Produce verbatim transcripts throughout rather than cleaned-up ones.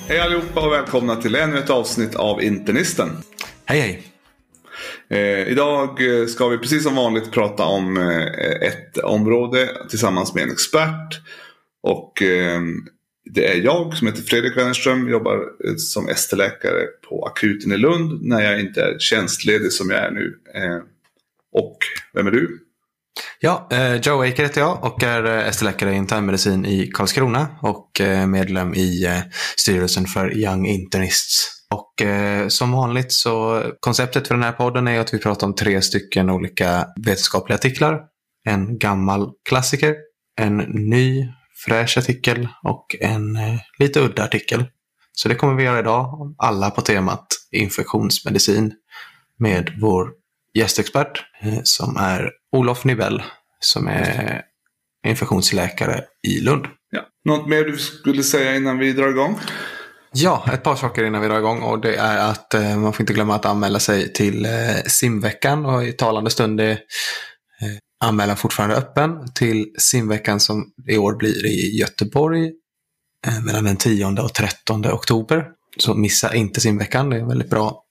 Hej allihopa och välkomna till ännu ett avsnitt av Internisten. Hej hej. Eh, idag ska vi precis som vanligt prata om eh, ett område tillsammans med en expert. Och eh, det är jag som heter Fredrik Wennerström, jobbar som S T-läkare på akuten i Lund när jag inte är tjänstledig som jag är nu. Eh, och vem är du? Ja, eh, Joe Aker heter jag och är eh, S T-läkare i internmedicin i Karlskrona och eh, medlem i eh, styrelsen för Young Internists. Och eh, som vanligt så konceptet för den här podden är att vi pratar om tre stycken olika vetenskapliga artiklar. En gammal klassiker, en ny fräsch artikel och en eh, lite udda artikel. Så det kommer vi göra idag, alla på temat infektionsmedicin med vår gästexpert eh, som är Olof Nibell som är infektionsläkare i Lund. Ja. Något mer du skulle säga innan vi drar igång? Ja, ett par saker innan vi drar igång och det är att eh, man får inte glömma att anmäla sig till eh, simveckan och i talande stund är eh, anmälan fortfarande öppen till simveckan som i år blir i Göteborg eh, mellan den tionde och trettonde oktober. Så missa inte simveckan, det är en väldigt bra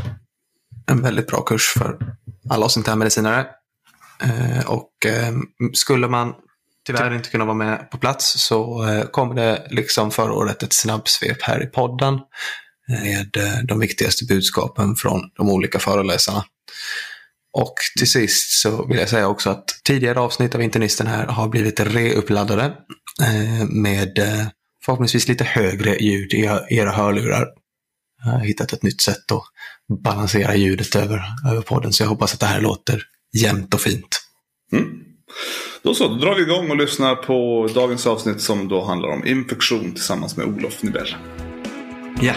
en väldigt bra kurs för alla oss internmedicinare. Eh, och eh, skulle man tyvärr inte kunna vara med på plats så eh, kommer det liksom förra året ett snabbsvep här i podden med eh, de viktigaste budskapen från de olika föreläsarna. Och till sist så vill jag säga också att tidigare avsnitt av Internisten här har blivit reuppladdade eh, med eh, förhoppningsvis lite högre ljud i era hörlurar. Jag har hittat ett nytt sätt att balansera ljudet över, över podden så jag hoppas att det här låter jämnt och fint. Mm. Då så, då drar vi igång och lyssnar på dagens avsnitt som då handlar om infektion tillsammans med Olof Nibell. Ja.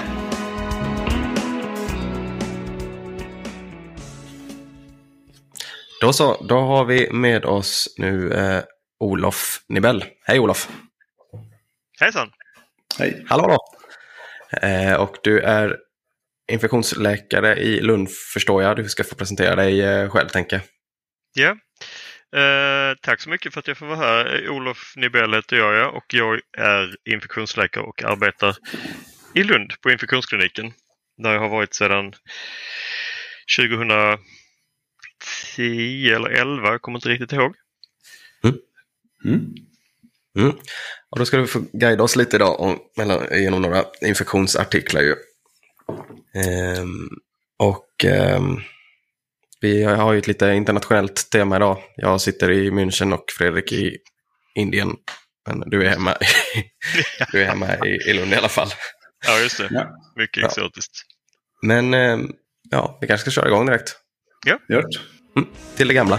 Då så, då har vi med oss nu eh, Olof Nibell. Hej Olof. Hejsan. Hej. Hallå då. Eh, och du är infektionsläkare i Lund förstår jag. Du ska få presentera dig eh, själv tänker jag. Ja. Eh, tack så mycket för att jag får vara här. Olof Nibell heter jag ja, och jag är infektionsläkare och arbetar i Lund på infektionskliniken. Där jag har varit sedan tjugohundratio eller elva, jag kommer inte riktigt ihåg. Mm. Mm. Mm. Och då ska du få guida oss lite idag om, mellan, genom några infektionsartiklar ju. Ehm, och ehm, vi har ju ett lite internationellt tema idag. Jag sitter i München och Fredrik i Indien. Men du är hemma i, du är hemma i, i Lund i alla fall. Ja, just det. Ja. Mycket Ja. exotiskt. Men ehm, ja, vi kanske ska köra igång direkt. Ja. Gjort. Mm, till det gamla.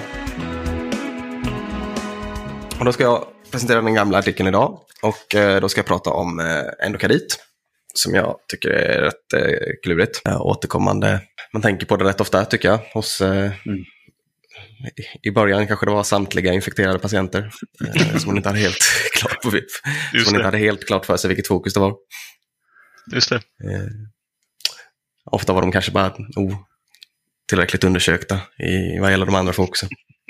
Och då ska jag presentera den gamla artikeln idag. Och eh, då ska jag prata om eh, endokardit. Som jag tycker är rätt eh, klurigt. Eh, återkommande. Man tänker på det rätt ofta tycker jag. Hos, eh, mm. i, I början kanske det var samtliga infekterade patienter. Eh, som man inte hade helt klart på Just som man inte hade helt klart för sig vilket fokus det var. Just det. Eh, ofta var de kanske bara oh, tillräckligt undersökta i vad gäller de andra fokusen.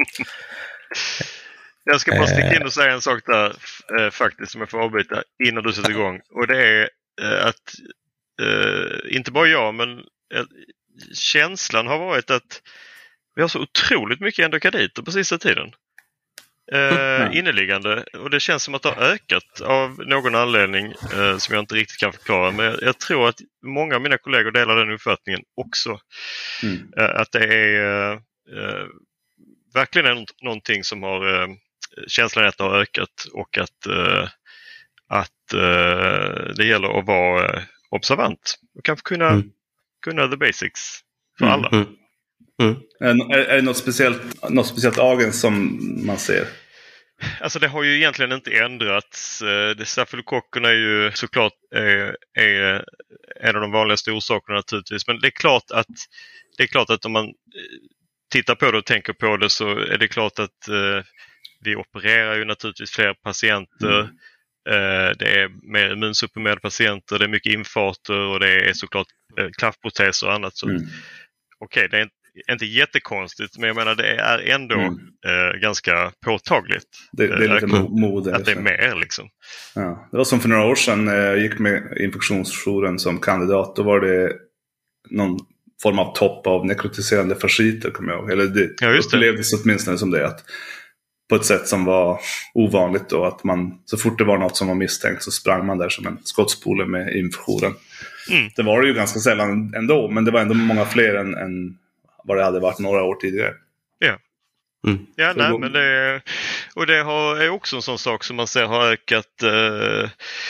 Jag ska bara sticka in och säga en sak där eh, faktiskt som jag får avbryta innan du sätter igång. Och det är eh, att eh, inte bara jag men eh, känslan har varit att vi har så otroligt mycket endokarditer på sista tiden. Eh, mm. Inneliggande. Och det känns som att det har ökat av någon anledning eh, som jag inte riktigt kan förklara. Men jag, jag tror att många av mina kollegor delar den uppfattningen också. Mm. Eh, att det är eh, verkligen är någonting som har eh, känslan är att det har ökat och att, eh, att eh, det gäller att vara eh, observant och kanske kunna, mm. kunna the basics för mm. alla. Mm. Mm. Är, är det något speciellt, något speciellt agens som man ser? Alltså det har ju egentligen inte ändrats. Stafylokockerna är ju såklart är, är en av de vanligaste orsakerna naturligtvis. Men det är klart att, det är klart att om man tittar på det och tänker på det så är det klart att eh, vi opererar ju naturligtvis fler patienter. Mm. Eh, det är mer immunsupprimerade patienter, det är mycket infarter och det är såklart eh, klaffproteser och annat. Så, mm. okej, okay, det är inte jättekonstigt, men jag menar det är ändå mm. eh, ganska påtagligt. Det, det är lite eh, mode. Att det är mer liksom. Ja. Det var som för några år sedan, jag gick med infektionsjouren som kandidat. Då var det någon form av topp av nekrotiserande fasciter, kommer jag ihåg. Eller det, ja, just det upplevdes åtminstone som det, att på ett sätt som var ovanligt då, att man så fort det var något som var misstänkt så sprang man där som en skottspole med infektionen. Mm. Det var det ju ganska sällan ändå, men det var ändå många fler än, än vad det hade varit några år tidigare. Ja, mm. ja nej, då... men det, och det har, är också en sån sak som man ser har ökat eh,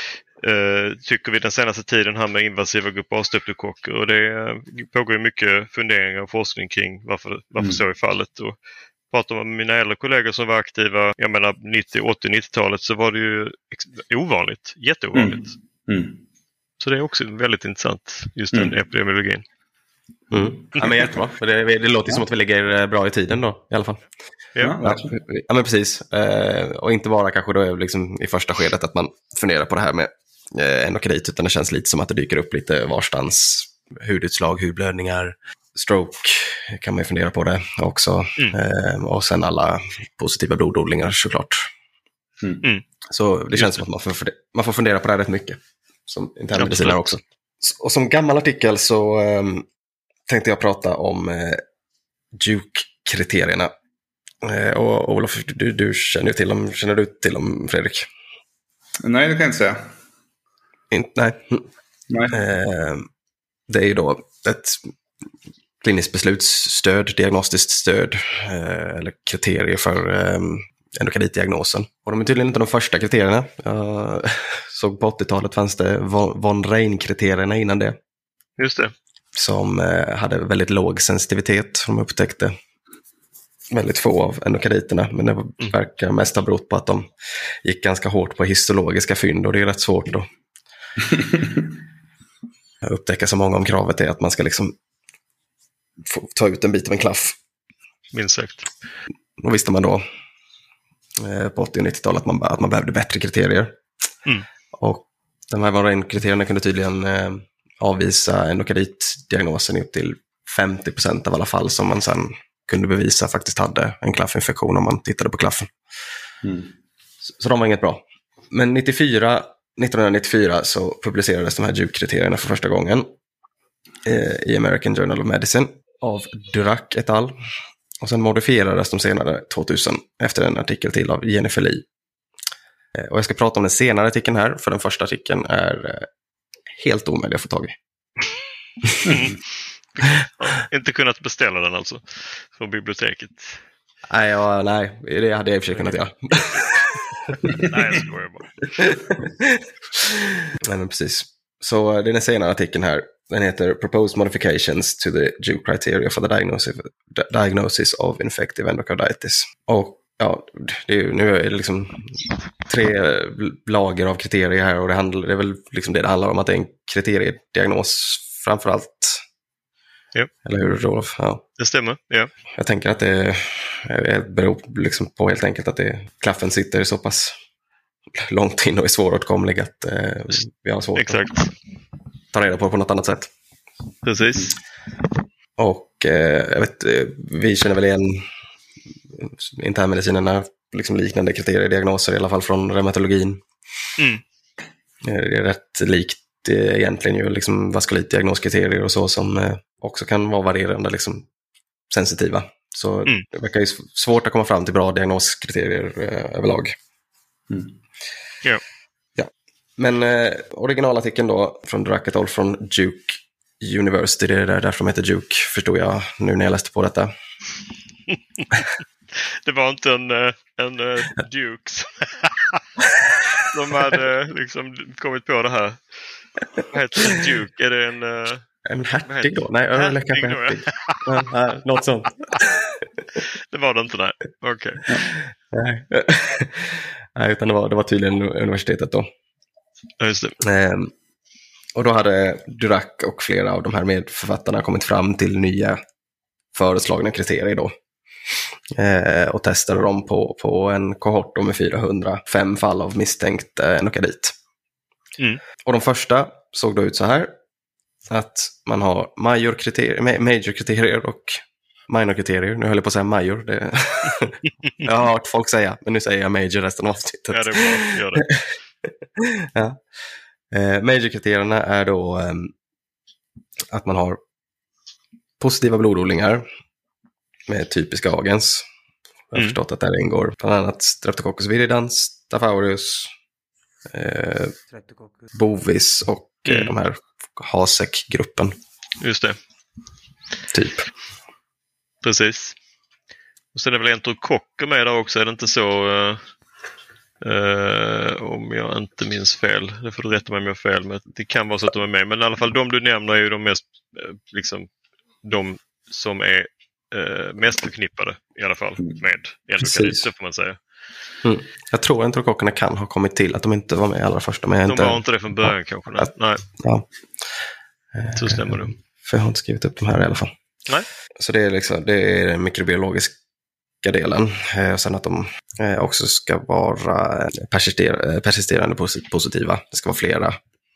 eh, tycker vi den senaste tiden här med invasiva grupp A-streptokocker, och det pågår ju mycket funderingar och forskning kring varför, varför mm. så är fallet. Och pratar med mina äldre kollegor som var aktiva, jag menar nittio, åttio, nittiotalet, så var det ju ovanligt, jätteovanligt. Mm. Mm. Så det är också väldigt intressant, just den mm. epidemiologin. Mm. Ja, men jättebra. Det, det låter som att vi ligger bra i tiden då, i alla fall. Ja, ja, ja men precis. Eh, och inte bara kanske då liksom i första skedet att man funderar på det här med eh, endokardit, utan det känns lite som att det dyker upp lite varstans. Hudutslag, hudblödningar, stroke kan man ju fundera på det också. Mm. Eh, och sen alla positiva blododlingar såklart. Mm. Mm. Så det känns som att man får, fundera, man får fundera på det här rätt mycket. Som internmedicinare också. Och som gammal artikel så um, tänkte jag prata om uh, Duke-kriterierna. Uh, och Olof, du, du känner ju till dem. Känner du till dem, Fredrik? Nej, det kan jag inte säga. In, nej. nej. Uh, det är ju då ett kliniskt beslutsstöd, diagnostiskt stöd uh, eller kriterier för um, endokarditdiagnosen. Och de är tydligen inte de första kriterierna. Jag såg på åttiotalet fanns det von Rein-kriterierna innan det. Just det. Som hade väldigt låg sensitivitet. De upptäckte väldigt få av endokarditerna. Men det mm. verkar mest ha berott på att de gick ganska hårt på histologiska fynd. Och det är rätt svårt då. att upptäcka så många om kravet är att man ska liksom få ta ut en bit av en klaff. Minst sagt. Och visste man då på åttio- och nittiotalet att man, att man behövde bättre kriterier. Mm. Och de här von Rein-kriterierna kunde tydligen eh, avvisa endokarditdiagnosen i upp till femtio procent av alla fall som man sen kunde bevisa faktiskt hade en klaffinfektion om man tittade på klaffen. Mm. Så, så de var inget bra. Men nittiofyra, nittonhundranittiofyra så publicerades de här Duke-kriterierna för första gången eh, i American Journal of Medicine av Durac et al. Och sen modifierades de senare tvåtusen efter en artikel till av Jennifer Lee. Och jag ska prata om den senare artikeln här, för den första artikeln är helt omöjlig att få tag i. Mm. Inte kunnat beställa den alltså från biblioteket. Nej, ja, nej det hade jag i och för sig kunnat göra. Nej, jag skojar bara. Nej, men precis. Så det är den senare artikeln här. Den heter Proposed Modifications to the Duke Criteria for the Diagnosis, diagnosis of Infective Endocarditis. Och ja, det är ju, nu är det liksom tre lager av kriterier här, och det, handlar, det är väl liksom det det handlar om, att det är en kriteriediagnos framförallt. Ja. Eller hur, Rolf? Ja. Det stämmer, ja. Jag tänker att det beror liksom på helt enkelt att det, klaffen sitter så pass långt in och är svåråtkomlig att eh, vi har svårt Exakt. att ta reda på på något annat sätt. Precis. Och eh, jag vet, vi känner väl igen internmedicinerna, liksom liknande kriterier, diagnoser i alla fall från reumatologin. Mm. Det är rätt likt eh, egentligen ju liksom vaskulitdiagnoskriterier och så, som eh, också kan vara varierande liksom sensitiva. Så mm. det verkar ju svårt att komma fram till bra diagnoskriterier eh, överlag. Mm. Ja. Ja. Men eh, originalartikeln då från Durac et al. Från Duke University, det är därför de heter Duke, förstod jag nu när jag läste på detta. Det var inte en, en uh, Duke som hade liksom kommit på det här. Vad heter det? Duke? Är det en... Uh, en hertig då? Nej, öl kanske hertig. Ja, nej, något sånt. Det var det inte, nej. Okej. Okay. Nej. Nej, utan det var, det var tydligen universitetet då. Ja, just det. Ehm, och då hade Durac och flera av de här medförfattarna kommit fram till nya föreslagna kriterier då. Eh, och testade dem på, på en kohort med fyrahundrafem fall av misstänkt eh, endokardit. Mm. Och de första såg då ut så här. Att man har major kriterier, major kriterier och minor-kriterier. Nu höll jag på att säga major. Det... jag har hört folk säga, men nu säger jag major resten av avsnittet. Ja, det är bra. Gör det. ja. eh, major-kriterierna är då eh, att man har positiva blododlingar med typiska agens. Jag har mm. förstått att där ingår bland annat Streptococcus viridans, Staph aureus, eh, bovis och mm. eh, de här H A S E C-gruppen. Just det. Typ. Precis. Och sen är det väl enterokocker med där också, är det inte så? Uh, uh, om jag inte minns fel. Det får du rätta mig om jag har fel. Men det kan vara så att de är med. Men i alla fall de du nämner är ju de mest, uh, liksom, de som är uh, mest förknippade i alla fall med endokardit, så får man säga. Mm. Jag tror att enterokockerna kan ha kommit till, att de inte var med allra första. Men jag de inte... var inte det från början ja. kanske. Nej. nej. Ja. Så stämmer det. För jag har inte skrivit upp de här i alla fall. Nej. Så det är, liksom, det är den mikrobiologiska delen. Eh, och sen att de eh, också ska vara persister- persisterande posit- positiva. Det ska vara flera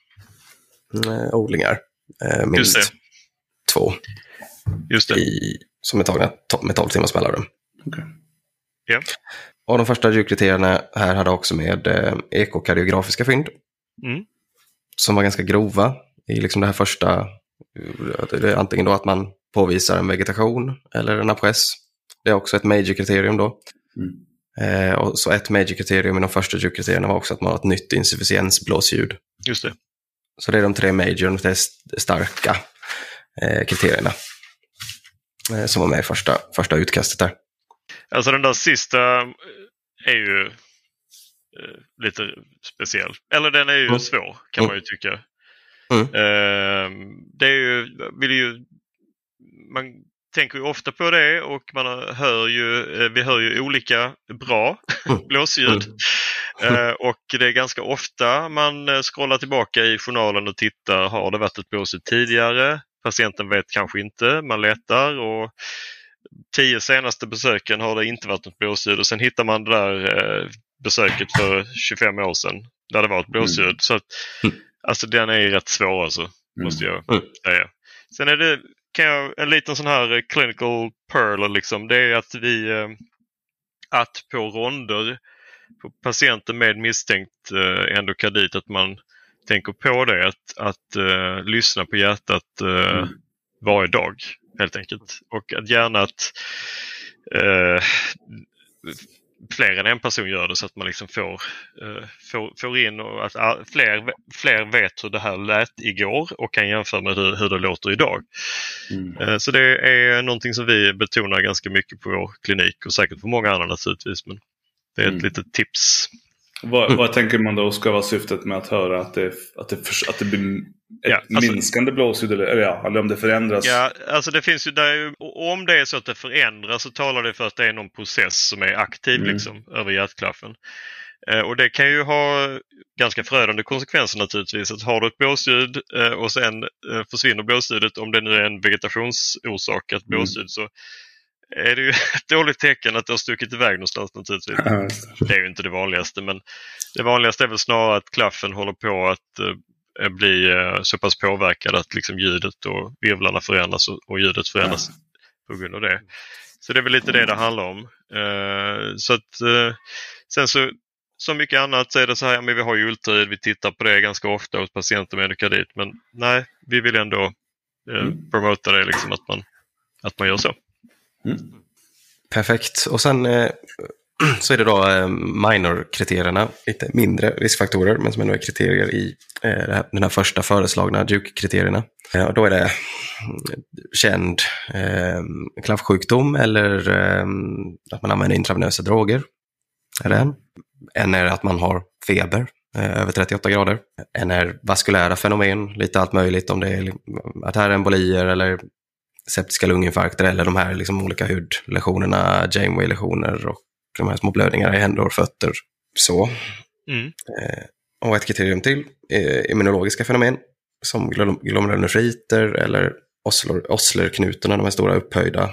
eh, odlingar. Eh, minst Just det. två. Just det. I, som är tagna to- med tolv timmars mellanrum. Okay. Ja. Och de första djurkriterierna här hade också med eh, ekokardiografiska fynd. Mm. Som var ganska grova i liksom det här första. Det är antingen då att man påvisar en vegetation eller en apress. Det är också ett major-kriterium då. Mm. Eh, och så ett major-kriterium i de första djurkriterierna var också att man har ett nytt insufficiensblåsljud. Just det. Så det är de tre major, de starka eh, kriterierna eh, som var med i första, första utkastet där. Alltså den där sista är ju eh, lite speciell. Eller den är ju mm. svår kan mm. man ju tycka. Mm. Eh, det är ju, vill ju, man tänker ju ofta på det och man hör ju, vi hör ju olika bra mm. blåsljud. Mm. Eh, och det är ganska ofta man scrollar tillbaka i journalen och tittar, har det varit ett blåsljud tidigare? Patienten vet kanske inte, man letar och tio senaste besöken har det inte varit något blåsljud och sen hittar man det där eh, besöket för tjugofem år sedan där det var ett blåsljud. Mm. Så att, alltså den är ju rätt svår alltså, mm. måste jag mm. säga. Sen är det kan jag, en liten sån här clinical pearl liksom, det är att vi eh, att på ronder på patienter med misstänkt eh, endokardit att man tänker på det att, att eh, lyssna på hjärtat eh, mm. varje dag helt enkelt. Och att gärna att eh, fler än en person gör det så att man liksom får, uh, får, får in och att uh, fler, fler vet hur det här lät igår och kan jämföra med hur, hur det låter idag. Mm. Uh, så det är någonting som vi betonar ganska mycket på vår klinik och säkert på många andra naturligtvis, men det är ett mm. litet tips. Vad, vad tänker man då ska vara syftet med att höra att det, att det, för, att det blir ett ja, alltså, minskande blåsljud eller, eller, ja, eller om det förändras? Ja, alltså det finns ju där, om det är så att det förändras så talar det för att det är någon process som är aktiv mm. liksom, över hjärtklaffen. Eh, och det kan ju ha ganska förödande konsekvenser naturligtvis. Att har du ett blåsljud eh, och sen eh, försvinner blåsljudet, om det nu är en vegetationsorsakat blåsljud mm. så är det ju ett dåligt tecken att det har stuckit iväg någonstans naturligtvis. Ja, det är ju inte det vanligaste, men det vanligaste är väl snarare att klaffen håller på att eh, bli eh, så pass påverkad att liksom ljudet och virvlarna förändras och, och ljudet förändras ja. på grund av det. Så det är väl lite det det handlar om. Eh, så att eh, sen så som mycket annat så är det så här, men vi har ju ultraljud, vi tittar på det ganska ofta hos patienter med endokardit, men nej, vi vill ändå eh, mm. promota det liksom att man, att man gör så. Mm. Perfekt. Och sen eh, så är det då eh, minor-kriterierna, lite mindre riskfaktorer, men som ändå är kriterier i eh, det här, den här första föreslagna D U C-kriterierna. Eh, och då är det känd eh, klaffsjukdom eller eh, att man använder intravenösa droger. Är det en? En är att man har feber eh, över trettioåtta grader. En är vaskulära fenomen, lite allt möjligt, om det är artärembolier eller septiska lunginfarkter eller de här liksom olika hudlesionerna, Janeway-lesioner och de här små blödningar i händer och fötter. Så. Mm. Eh, och ett kriterium till är immunologiska fenomen som glomulonefriter eller Osler, Oslerknutorna, de här stora upphöjda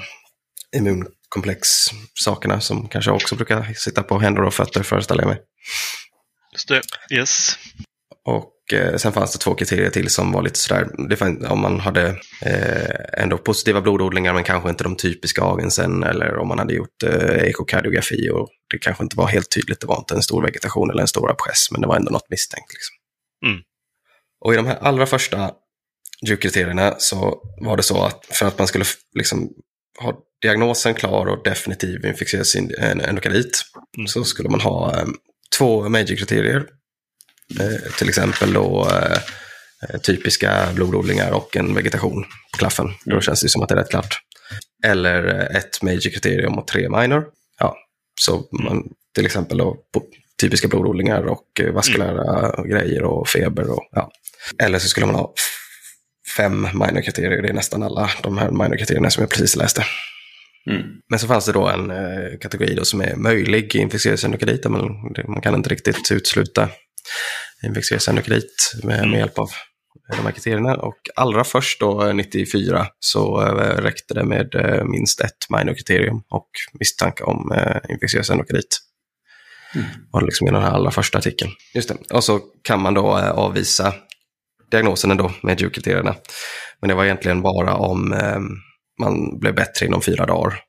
immunkomplex-sakerna som kanske också brukar sitta på händer och fötter, föreställer jag mig. Just det, yes. Och eh, sen fanns det två kriterier till som var lite sådär, det fann, om man hade eh, ändå positiva blododlingar men kanske inte de typiska agensen, eller om man hade gjort eh, ekokardiografi och det kanske inte var helt tydligt, det var inte en stor vegetation eller en stor abscess, men det var ändå något misstänkt. Liksom. Mm. Och i de här allra första Duke-kriterierna så var det så att för att man skulle liksom ha diagnosen klar och definitiv infektiös endokardit mm. så skulle man ha um, två major-kriterier. Eh, till exempel då eh, typiska blododlingar och en vegetation på klaffen. Mm. Då känns det som att det är rätt klart. Eller ett major-kriterium och tre minor. Ja, så man till exempel då på typiska blododlingar och vaskulära mm. grejer och feber. Och, ja. Eller så skulle man ha fem minor-kriterier. Det är nästan alla de här minor-kriterierna som jag precis läste. Mm. Men så fanns det då en eh, kategori då som är möjlig infektiös endokardit. Men man kan inte riktigt utsluta infektiös endokardit med, mm. med hjälp av de här kriterierna. Och allra först då nittiofyra så eh, räckte det med eh, minst ett minor-kriterium och misstanke om eh, infektiös endokardit. Mm. Var det liksom i den här allra första artikeln. Just det. Och så kan man då eh, avvisa diagnosen ändå med Duke-kriterierna. Men det var egentligen bara om eh, man blev bättre inom fyra dagar.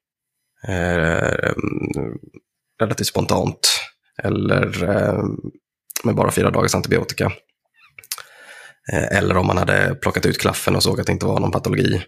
Eh, relativt spontant. Eller eh, med bara fyra dagars antibiotika. Eh, eller om man hade plockat ut klaffen och såg att det inte var någon patologi.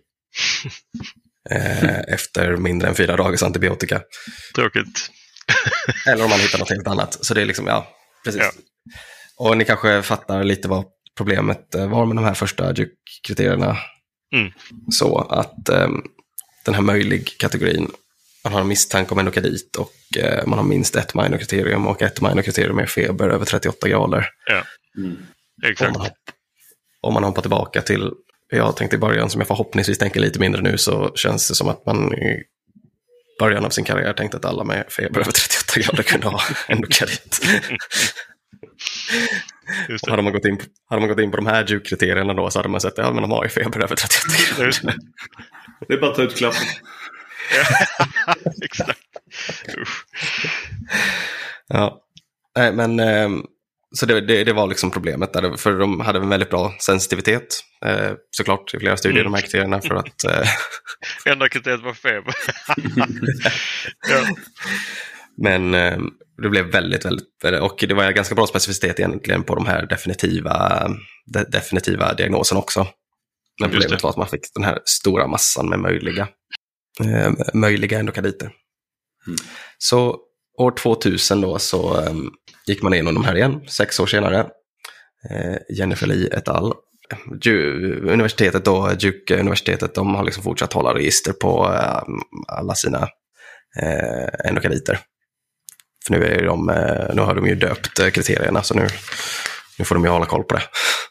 eh, efter mindre än fyra dagars antibiotika. Tråkigt. Eller om man hittar något helt annat. Så det är liksom, ja, precis. Ja. Och ni kanske fattar lite vad problemet var med de här första Duke-kriterierna. Mm. Så att eh, den här möjlig kategorin, man har en misstanke om endokardit och eh, man har minst ett minor-kriterium och ett minor-kriterium är feber över trettioåtta grader. Ja, mm. Exakt. Om man, om man hoppar tillbaka till, jag tänkte i början som jag förhoppningsvis tänker lite mindre nu, så känns det som att man i början av sin karriär tänkte att alla med feber över trettioåtta grader kunde ha endokardit. Hade man, gått in på, hade man gått in på de här Duke-kriterierna då så hade man sett att ja, men de har ju feber över trettioåtta grader. Det är bara att ta ut klappen. Exakt. Ja. Nej, men så det, det, det var liksom problemet där, för de hade en väldigt bra sensitivitet eh, såklart i flera studier mm. de här kriterierna för att eh... enda kriteriet var feber. Ja. Men eh, det blev väldigt, väldigt, och det var ganska bra specificitet egentligen på de här definitiva, de, definitiva diagnosen också. Men problemet var att man fick den här stora massan med möjliga, eh, möjliga endokarditer. Mm. Så år tvåtusen då så eh, gick man igenom de här igen, sex år senare. Eh, Jennifer Lee et al. Du, universitetet då, Duke-universitetet, de har liksom fortsatt hålla register på eh, alla sina eh, endokarditer. För nu, är de, nu har de ju döpt kriterierna, så nu, nu får de ju hålla koll på det.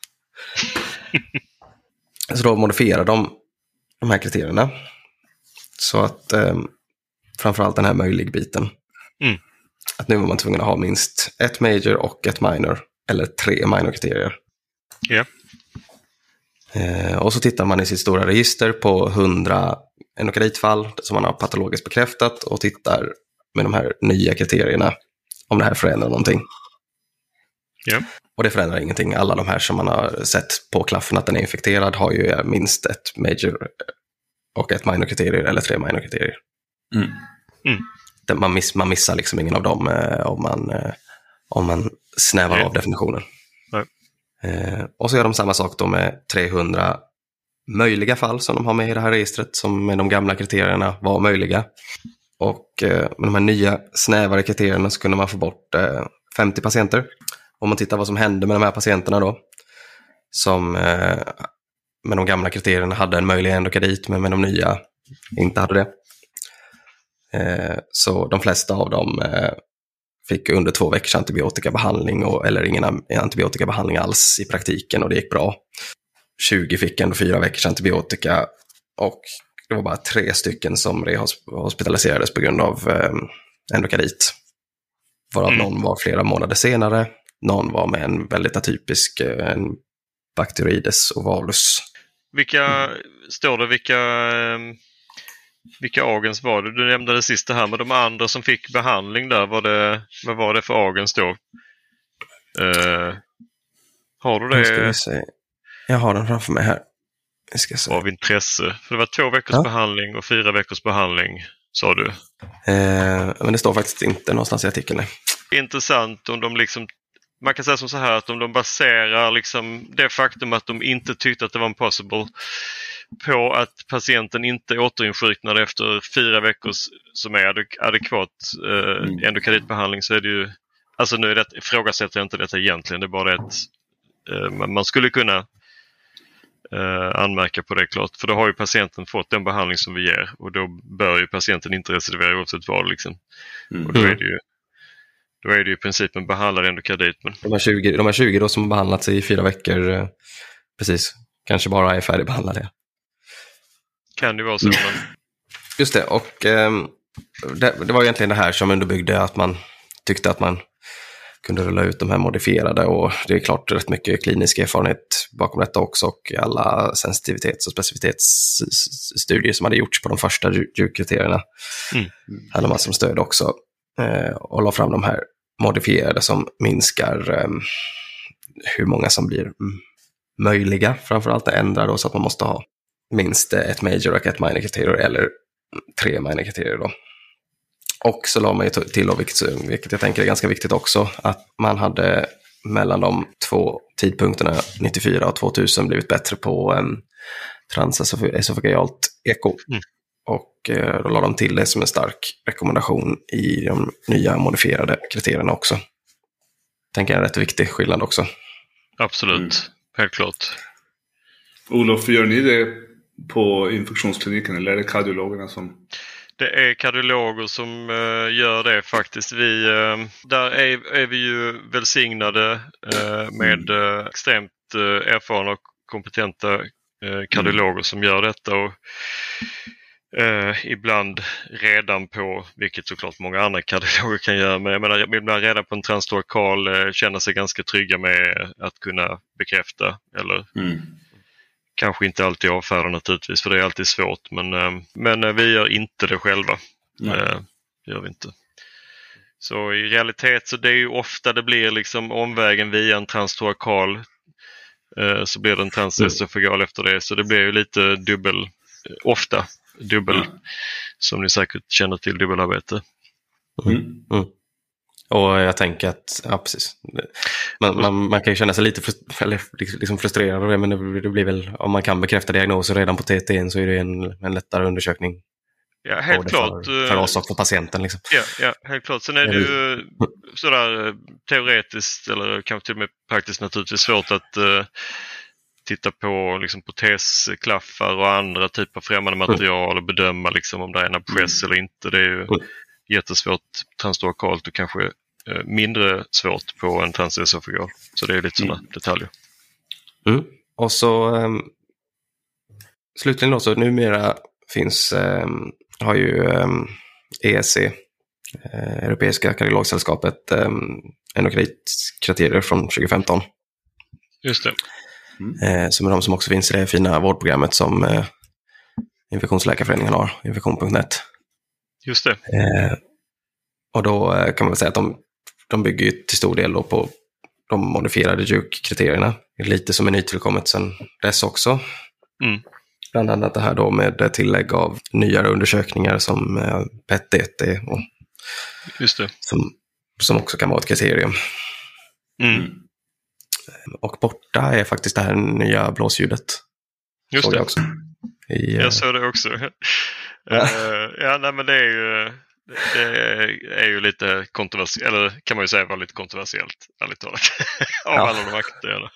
Så då modifierar de de här kriterierna. Så att eh, framförallt den här möjlig biten. Mm. Att nu var man tvungen att ha minst ett major och ett minor. Eller tre minor-kriterier. Yeah. Eh, och så tittar man i sitt stora register på hundra endokarditfall som man har patologiskt bekräftat. Och tittar med de här nya kriterierna om det här förändrar någonting. Yeah. Och det förändrar ingenting. Alla de här som man har sett på klaffen att den är infekterad har ju minst ett major och ett minor-kriterier eller tre minor-kriterier. Mm. Mm. Man, miss, man missar liksom ingen av dem eh, om, man, eh, om man snävar mm. av definitionen. Mm. Eh, och så gör de samma sak då med trehundra möjliga fall som de har med i det här registret, som med de gamla kriterierna var möjliga. Och eh, med de här nya snävare kriterierna så kunde man få bort eh, femtio patienter. Om man tittar vad som hände med de här patienterna då, som eh, med de gamla kriterierna hade en möjlig endokardit, men med de nya inte hade det. Eh, så de flesta av dem eh, fick under två veckors antibiotikabehandling och, eller ingen antibiotikabehandling alls i praktiken, och det gick bra. tjugo fick ändå fyra veckors antibiotika, och det var bara tre stycken som rehospitaliserades på grund av eh, endokardit. Varav mm. någon var flera månader senare. Någon var med en väldigt atypisk en Bacteroides ovalus. Vilka, står det vilka, vilka agens var det? Du nämnde det sista här, men de andra som fick behandling där, var det, vad var det för agens då? Uh, Har du det? Nu ska vi se. Jag har den framför mig här. Vi ska se. Av intresse. För det var två veckors Ja. behandling och fyra veckors behandling, sa du. Eh, men det står faktiskt inte någonstans i artikeln. Nej. Intressant om de liksom, man kan säga som så här att om de baserar liksom det faktum att de inte tyckte att det var impossible på att patienten inte återinsjuknade efter fyra veckors som är adek- adekvat eh, Mm. endokarditbehandling, så är det ju, alltså nu är det, ifrågasätter jag inte detta egentligen, det är bara det att eh, man man skulle kunna eh, anmärka på det klart, för då har ju patienten fått den behandling som vi ger och då bör ju patienten inte recidivera oavsett vad liksom. Mm. Och då är det ju Då är det ju i princip en behandlad endokardit. Men... De här tjugo, de här tjugo då som har behandlats i fyra veckor, eh, precis, kanske bara är färdigbehandlade. Kan det vara så. Mm. Men... Just det, och eh, det, det var egentligen det här som underbyggde att man tyckte att man kunde rulla ut de här modifierade, och det är klart rätt mycket klinisk erfarenhet bakom detta också, och alla sensitivitets- och specificitetsstudier som hade gjorts på de första J U C-kriterierna Mm. hade man som stöd också, eh, och la fram de här modifierade som minskar eh, hur många som blir mm, möjliga, framförallt att ändra då, så att man måste ha minst ett major och ett minor kriterier eller tre minor kriterier då. Och så la man ju till då, vilket, vilket jag tänker är ganska viktigt också, att man hade mellan de två tidpunkterna nittiofyra och tvåtusen blivit bättre på um, transesofagalt eko. Mm. Och uh, då la de till det som en stark rekommendation i de nya modifierade kriterierna också. Tänker jag är en rätt viktig skillnad också. Absolut, Mm. helt klart. Olof, gör ni det på infektionskliniken eller är det kardiologerna som... Det är kardiologer som uh, gör det faktiskt. Vi, uh, där är, är vi ju välsignade uh, med uh, extremt uh, erfarna och kompetenta uh, kardiologer mm. som gör detta. Och, uh, ibland redan på, vilket såklart många andra kardiologer kan göra, men jag menar, ibland redan på en transtorakal uh, känner sig ganska trygga med att kunna bekräfta eller... Mm. Kanske inte alltid avfärda naturligtvis, för det är alltid svårt. Men, men vi gör inte det själva. Det gör vi inte. Så i realitet så det är ju ofta det blir liksom omvägen via en transtorakal. Så blir det en transesofagal mm. efter det. Så det blir ju lite dubbel, ofta dubbel, mm. som ni säkert känner till, dubbelarbete. Mm. Mm. Och jag tänker att, ja precis, man, man, man kan ju känna sig lite frust- eller liksom frustrerad, men det, det blir väl, om man kan bekräfta diagnoser redan på T T N så är det en, en lättare undersökning. Ja, helt klart. För, för oss och för patienten liksom. Ja, ja, helt klart. Sen är det ju sådär teoretiskt eller kanske till och med praktiskt naturligtvis svårt att uh, titta på liksom protesklaffar och andra typer av främmande material och bedöma liksom om det är en abscess mm. eller inte. Det är ju mm. jättesvårt transtorakalt och kanske eh, mindre svårt på en transesofagal. Så det är lite sådana mm. detaljer. Mm. Och så um, slutligen då, så numera finns, um, har ju um, E S C, uh, Europeiska kardiologsällskapet, um, endokritkriterier från tjugo femton. Just det. Mm. Uh, som är de som också finns i det fina vårdprogrammet som uh, Infektionsläkarföreningen har, infektion punkt net. Just det. Uh, Och då kan man väl säga att de, de bygger till stor del då på de modifierade J U C-kriterierna. Lite som är nytillkommet sedan dess också. Mm. Bland annat det här då med tillägg av nyare undersökningar som P E T D T. Och Just det. Som, som också kan vara ett kriterium. Mm. Och borta är faktiskt det här nya blåsljudet. Just såg det. Jag, också. I, jag såg det också. Ja, uh, ja nej, men det är ju... Det är ju lite kontroversiellt, eller kan man ju säga var lite kontroversiellt, ärligt talat, av ja. alla de aktuella.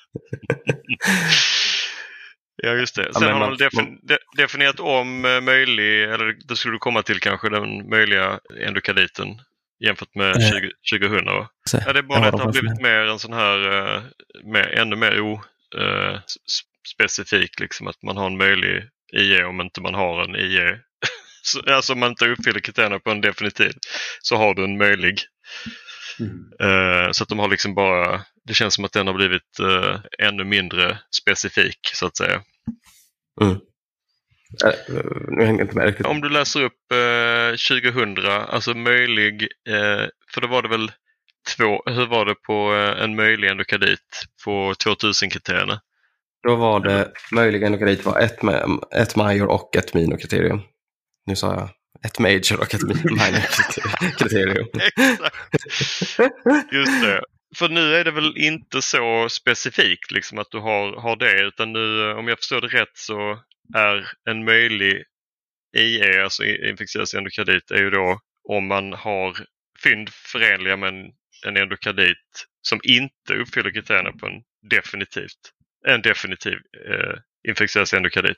Ja, just det. Sen ja, har man defin- de- definierat om möjlig, eller det skulle du komma till kanske, den möjliga endokarditen jämfört med mm. tjugo tjugohundra. Ja, det är bara ja, att det har blivit mer en sån här, mer, ännu mer ospecifik, liksom att man har en möjlig I E om inte man har en I E. Alltså om man inte uppfyller kriterierna på en definitiv så har du en möjlig. Mm. Uh, så att de har liksom bara, det känns som att den har blivit uh, ännu mindre specifik så att säga. Mm. Uh, nu hänger inte med. Om du läser upp uh, tjugohundra, alltså möjlig, uh, för då var det väl två, hur var det på en möjlig endokardit på tvåtusen-kriterierna? Då var det möjlig endokardit var ett, ett major och ett minor-kriterium. Nu sa jag ett major och ett minor-kriterium. Exakt. Just det. För nu är det väl inte så specifikt liksom, att du har, har det, utan nu, om jag förstår det rätt, så är en möjlig I E, alltså infektiös endokardit, är ju då om man har fynd förenliga med en, en endokardit som inte uppfyller kriterierna på en definitivt en definitiv eh, infektiös endokardit.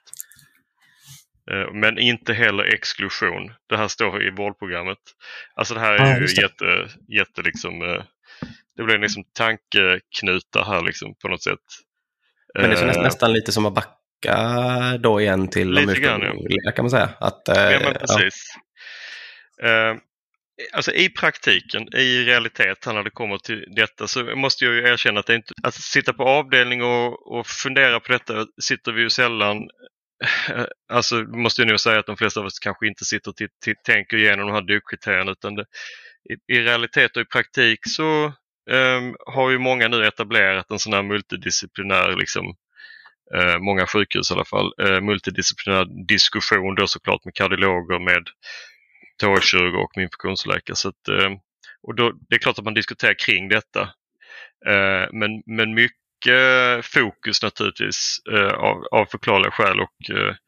Eh, men inte heller exklusion. Det här står i vårdprogrammet. Alltså det här är ah, ju jätte, jätte liksom, eh, det blir liksom tankeknutar här liksom på något sätt. Men det är nästan, nästan lite som att backa då igen till lite grann, ja. Kan man säga. Att, eh, ja, men precis. Ja. Eh, Alltså i praktiken, i realitet, när det kommer till detta, så måste jag ju erkänna att det inte, att sitta på avdelning och, och fundera på detta sitter vi ju sällan. Alltså måste jag nog säga att de flesta av oss kanske inte sitter och t- t- tänker igenom de här dukkriterierna, utan det, i, i realitet och i praktik så um, har ju många nu etablerat en sån här multidisciplinär, liksom, uh, många sjukhus i alla fall, uh, multidisciplinär diskussion då såklart med kardiologer, med thoraxkirurg och med infektionsläkare. Så att, och då, det är klart att man diskuterar kring detta. Men, men mycket fokus naturligtvis av, av förklarliga skäl och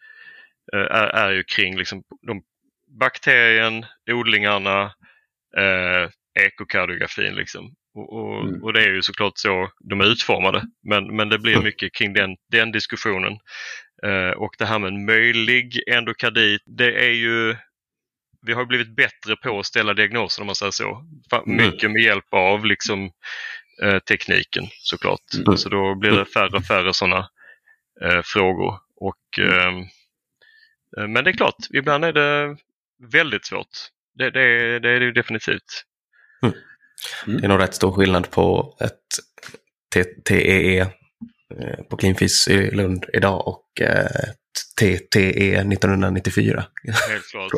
är, är ju kring liksom de bakterien, odlingarna, eh, ekokardiografin liksom. Och, och, mm. och det är ju såklart så de är utformade. Men, men det blir mycket kring den, den diskussionen. Eh, och det här med en möjlig endokardit, det är ju, vi har blivit bättre på att ställa diagnoser, om man säger så. Mycket mm. med hjälp av liksom, eh, tekniken såklart. Mm. Så då blir det färre och färre sådana eh, frågor. Och, eh, men det är klart, ibland är det väldigt svårt. Det, det, det är det ju definitivt. Mm. Mm. Det är nog rätt stor skillnad på ett T E E på Cleanfis i Lund idag och ett T T E nittonhundranittiofyra. Helt klart.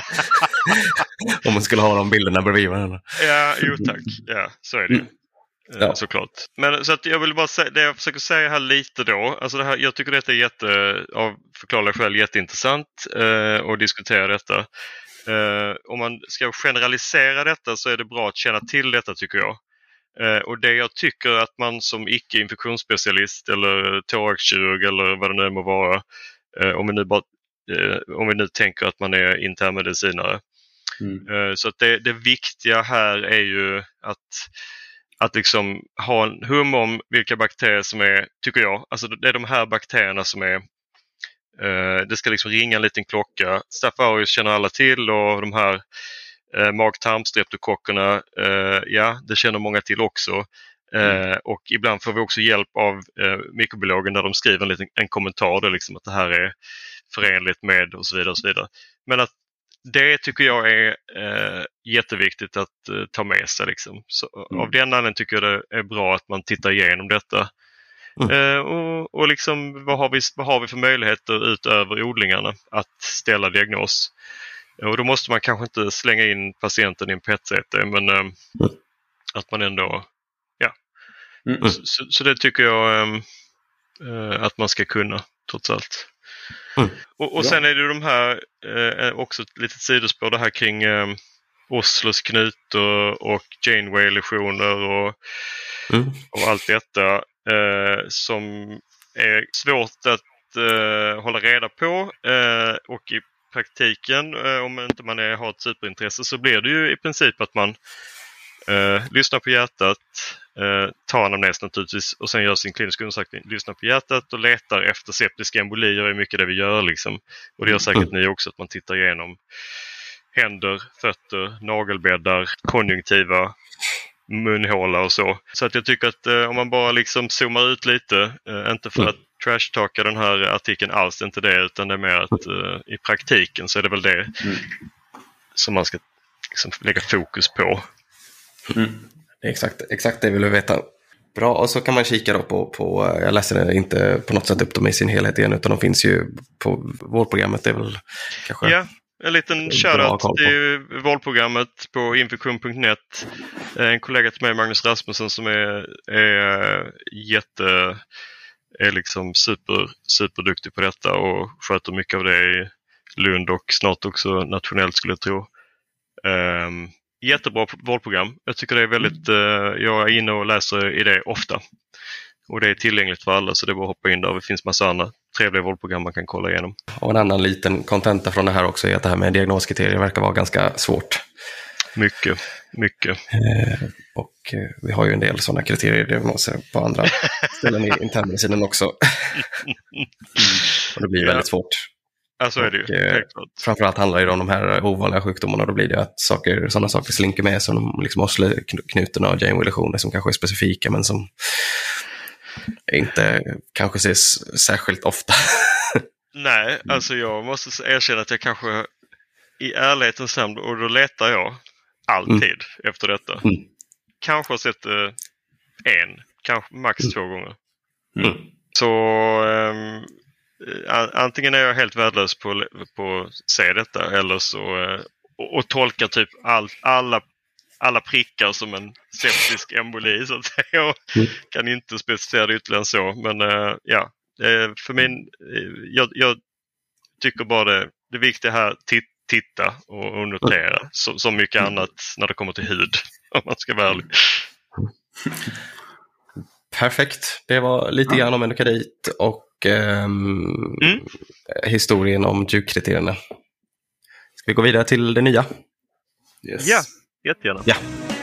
Om man skulle ha de bilderna bredvid varandra. Ja, jo tack. Ja, så är det. Mm. Ja. Såklart. Men så att jag vill bara säga, det jag försöker säga här lite då, alltså det här, jag tycker detta är jätte, av förklarliga skäl jätteintressant eh, att diskutera detta. Eh, om man ska generalisera detta så är det bra att känna till detta, tycker jag. Eh, och det jag tycker att man som icke-infektionsspecialist eller thoraxkirurg eller vad det nu må vara, eh, om, vi nu bara, eh, om vi nu tänker att man är internmedicinare. Mm. Eh, så att det, det viktiga här är ju att Att liksom ha en hum om vilka bakterier som är, tycker jag, alltså det är de här bakterierna som är, eh, det ska liksom ringa en liten klocka. Staph aureus känner alla till, och de här eh, mag-tarmstreptokockerna, eh, ja, det känner många till också. Eh, mm. Och ibland får vi också hjälp av eh, mikrobiologen där de skriver en liten en kommentar där liksom att det här är förenligt med och så vidare och så vidare. Men att det tycker jag är eh, jätteviktigt att eh, ta med sig. Liksom. Så, mm. Av den anledningen tycker jag det är bra att man tittar igenom detta. Mm. Eh, och och liksom, vad, har vi, vad har vi för möjligheter utöver odlingarna att ställa diagnos? Och då måste man kanske inte slänga in patienten i en P E T-C T, men eh, mm. att man ändå... ja. Mm. Så, så, så det tycker jag eh, att man ska kunna, trots allt. Mm. Och, och sen är det de här eh, också ett litet sidospår, det här kring eh, Oslos knutor och Janeway-lesioner och, mm. och allt detta eh, som är svårt att eh, hålla reda på, eh, och i praktiken, eh, om inte man är, har ett superintresse, så blir det ju i princip att man eh, lyssnar på hjärtat, Eh, tar anamnes naturligtvis och sen gör sin kliniska undersökning, lyssnar på hjärtat och letar efter septiska embolier. är mycket det vi gör liksom. Och det gör säkert mm. ni också, att man tittar igenom händer, fötter, nagelbäddar, konjunktiva, munhåla och så. Så att jag tycker att eh, om man bara liksom zoomar ut lite, eh, inte för mm. att trashtalka den här artikeln alls, inte det, utan det är mer att eh, i praktiken så är det väl det mm. som man ska liksom lägga fokus på. Mm. Exakt, exakt det vill vi veta. Bra, och så kan man kika då på, på jag läser det inte på något sätt upp dem i sin helhet igen, utan de finns ju på vårdprogrammet, det är väl kanske... Ja, en liten shoutout till valprogrammet på infektion punkt net. En kollega till mig, Magnus Rasmussen, som är, är jätte är liksom super, superduktig på detta och sköter mycket av det i Lund och snart också nationellt, skulle jag tro. Um, jättebra valprogram. Jag tycker det är väldigt, uh, jag är inne och läser i det ofta. Och det är tillgängligt för alla, så det är bara att hoppa in där. Det finns massa andra trevliga valprogram man kan kolla igenom. Och en annan liten kontenta från det här också är att det här med diagnoskriterier verkar vara ganska svårt. Mycket, mycket. Eh, och eh, vi har ju en del sådana kriterier i diagnoser på andra ställen i internmedicinen också. Och det blir Ja. väldigt svårt. Ja, så är det ju. Och, eh, framförallt handlar det om de här ovanliga sjukdomarna. Då blir det att saker, sådana saker slinker med, som de liksom Osler-knutorna och Janeway-lesioner, som kanske är specifika men som inte kanske ses särskilt ofta. Nej, alltså jag måste erkänna att jag kanske i ärlighetens namn, och då letar jag alltid mm. efter detta. Mm. Kanske har sett eh, en, kanske max mm. två gånger. Mm. Så um, antingen är jag helt värdelös på, på att se detta, eller så uh, och, och tolka typ all, alla, alla prickar som en septisk emboli, så att säga. Jag mm. kan inte specificera det ytterligare än så. Men uh, ja, för min, jag, jag tycker bara det, det viktiga här, titta titta och, och notera, så, så mycket annat när det kommer till hud, om man ska vara ärlig. Perfekt. Det var lite grann om endokardit och um, mm. historien om D U C-kriterierna. Ska vi gå vidare till det nya? Yes. Ja, jättegärna. Ja.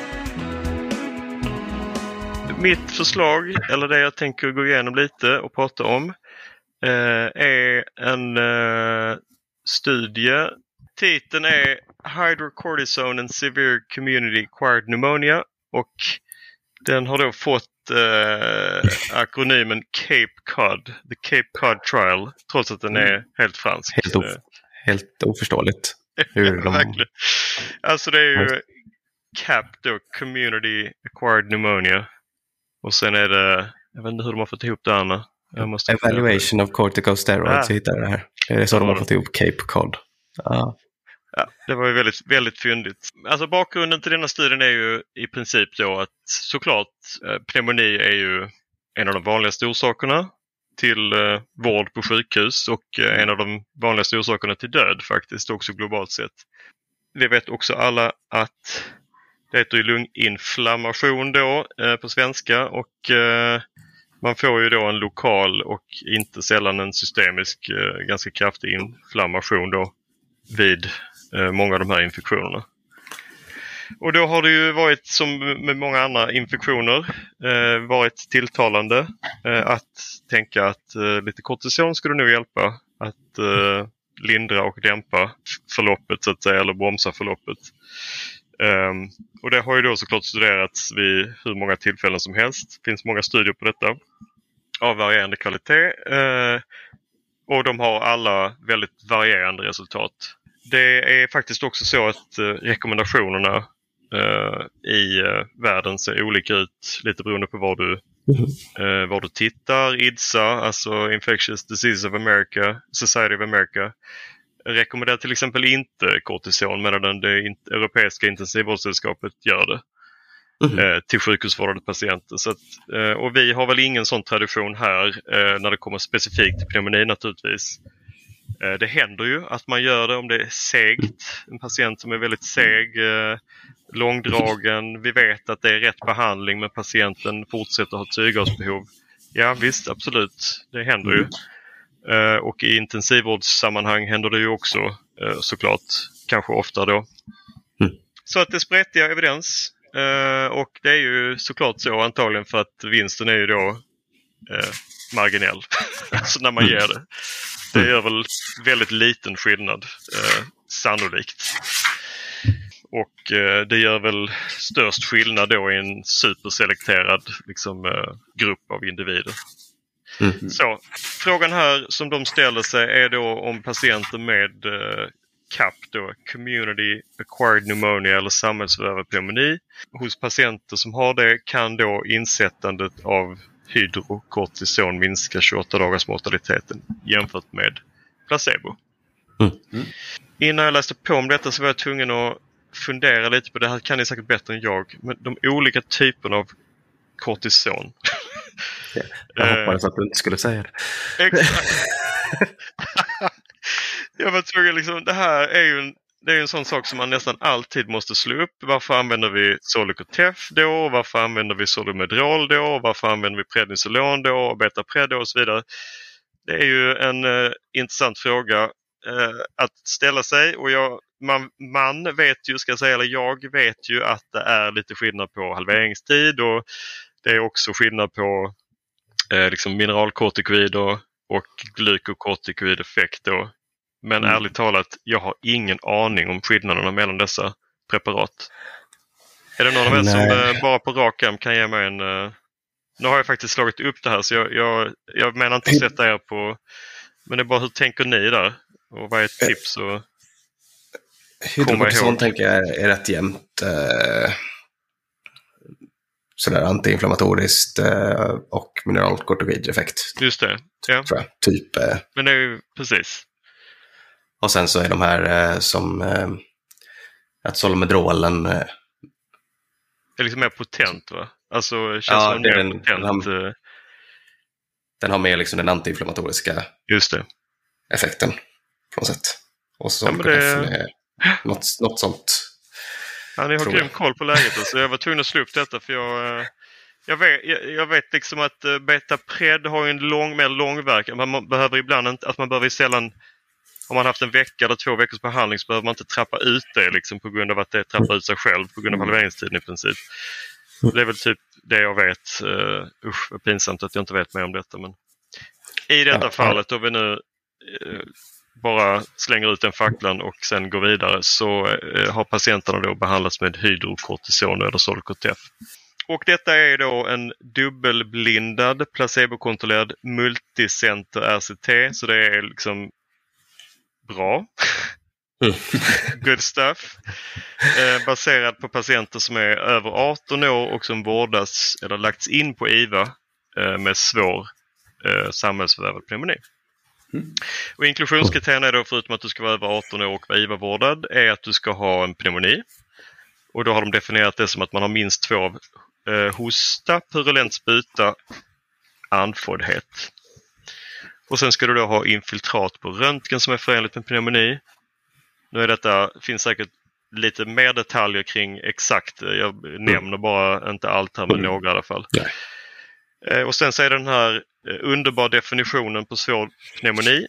Mitt förslag, eller det jag tänker gå igenom lite och prata om, eh, är en eh, studie. Titeln är Hydrocortisone and Severe Community Acquired Pneumonia, och den har då fått eh, akronymen Cape Cod, The Cape Cod Trial, trots att den är helt fransk. Helt, of- helt oförståeligt. Hur de... Verkligen. Alltså det är ju C A P då, Community Acquired Pneumonia, och sen är det, jag vet inte hur de har fått ihop det, Anna. Jag måste Evaluation of corticosteroids, ah. hittar det här. Det är så ja, de har fått ihop Cape Cod. Ah. Ja, det var ju väldigt, väldigt fyndigt. Alltså bakgrunden till denna studien är ju i princip då att såklart eh, pneumoni är ju en av de vanligaste orsakerna till eh, vård på sjukhus, och eh, en av de vanligaste orsakerna till död faktiskt, också globalt sett. Vi vet också alla att det heter ju lunginflammation då eh, på svenska, och eh, man får ju då en lokal och inte sällan en systemisk eh, ganska kraftig inflammation då vid eh, många av de här infektionerna. Och då har det ju varit, som med många andra infektioner, eh, varit tilltalande eh, att tänka att eh, lite kortison skulle nog hjälpa att eh, lindra och dämpa förloppet, så att säga, eller bromsa förloppet. Um, och det har ju då såklart studerats vid hur många tillfällen som helst. Det finns många studier på detta av varierande kvalitet, uh, och de har alla väldigt varierande resultat. Det är faktiskt också så att uh, rekommendationerna uh, i uh, världen ser olika ut, lite beroende på var du, uh, var du tittar. I D S A, alltså Infectious Diseases of America, Society of America, rekommenderar till exempel inte kortison, medan det europeiska intensivvårdssällskapet gör det mm. eh, till sjukhusvårdade patienter. Så att, eh, och vi har väl ingen sån tradition här eh, när det kommer specifikt till pneumoni naturligtvis. Eh, det händer ju att man gör det om det är segt, en patient som är väldigt seg, eh, långdragen, vi vet att det är rätt behandling men patienten fortsätter ha syrgasbehov. Ja visst, absolut, det händer ju. Uh, och i intensivvårdssammanhang händer det ju också uh, såklart, kanske ofta då. Mm. Så att det sprättiga evidens, uh, och det är ju såklart så antagligen för att vinsten är ju då uh, marginell. Alltså när man ger det. Det gör väl väldigt liten skillnad, uh, sannolikt. Och uh, det gör väl störst skillnad då i en superselekterad liksom, uh, grupp av individer. Mm. Så, frågan här som de ställer sig är då om patienter med eh, C A P då, Community Acquired Pneumonia eller samhällsförvärvad pneumoni. Hos patienter som har det kan då insättandet av hydrokortison minska tjugoåtta dagars mortaliteten jämfört med placebo. Mm. Mm. Innan jag läste på om detta så var jag tvungen att fundera lite på det här. Kan ni säkert bättre än jag. Men de olika typerna av kortison. Jag hoppades att du inte skulle säga det. Exakt. Jag var tvungen liksom, det här är ju en, det är en sån sak som man nästan alltid måste slå upp. Varför använder vi Zolocotef då? Varför använder vi Zolomedrol då? Varför använder vi Prednisolon då? Och Betapred då och så vidare. Det är ju en uh, intressant fråga uh, att ställa sig. Och jag, man, man vet ju, ska jag säga, eller jag vet ju att det är lite skillnad på halveringstid. Och det är också skillnad på uh, liksom mineralkortikoid och, och glykokortikoid-effekt då. Men mm. ärligt talat, jag har ingen aning om skillnaderna mellan dessa preparat. Är det någon av er som uh, bara på rak arm kan ge mig en... Uh, nu har jag faktiskt slagit upp det här så jag, jag, jag menar inte sätta er på... Men det är bara hur tänker ni där? Och vad är ett tips att komma ihåg? Tänker jag är rätt jämnt. Uh, sådär antiinflammatoriskt uh, och mineralkortikoid-effekt. Just det, ja. Tror jag. Typ, uh, Men det är ju precis... Och sen så är de här eh, som eh, att Zolomedrolen eh, är liksom mer potent, va? Alltså känns ja, som det mer den, potent. Den har, den har mer liksom den antiinflammatoriska Just det. effekten på något sätt. Och så ja, det... är något, något sånt. Ja, ni har grym koll på läget. Alltså. Jag var tvungen att slå upp detta för jag... Jag vet, jag, jag vet liksom att Betapred har en lång, mer långverkan. Man behöver ibland inte, att man behöver sällan... Om man haft en vecka eller två veckors behandling så behöver man inte trappa ut det liksom, på grund av att det trappar ut sig själv på grund av halveringstiden i princip. Det är väl typ det jag vet. Uh, usch, vad pinsamt att jag inte vet mer om detta. Men i detta ja, fallet, då vi nu uh, bara slänger ut den facklan och sen går vidare, så uh, har patienterna då behandlats med hydrokortison eller Zolocotef. Och detta är då en dubbelblindad, placebokontrollerad multicenter R C T, så det är liksom bra. Mm. Good stuff. Eh, baserad på patienter som är över arton år och som vårdas eller lagts in på I V A eh, med svår eh, samhällsförvärvad pneumoni. Mm. Och inklusionskriterierna är då, förutom att du ska vara över arton år och vara I V A-vårdad, är att du ska ha en pneumoni. Och då har de definierat det som att man har minst två av eh, hosta, purulent spruta, andfåddhet. Och sen ska du då ha infiltrat på röntgen som är förenligt med pneumoni. Nu är detta, finns säkert lite mer detaljer kring exakt. Jag mm. nämner bara inte allt här, men mm. några i alla fall. Yeah. Eh, och sen så är den här eh, underbar definitionen på svår pneumoni.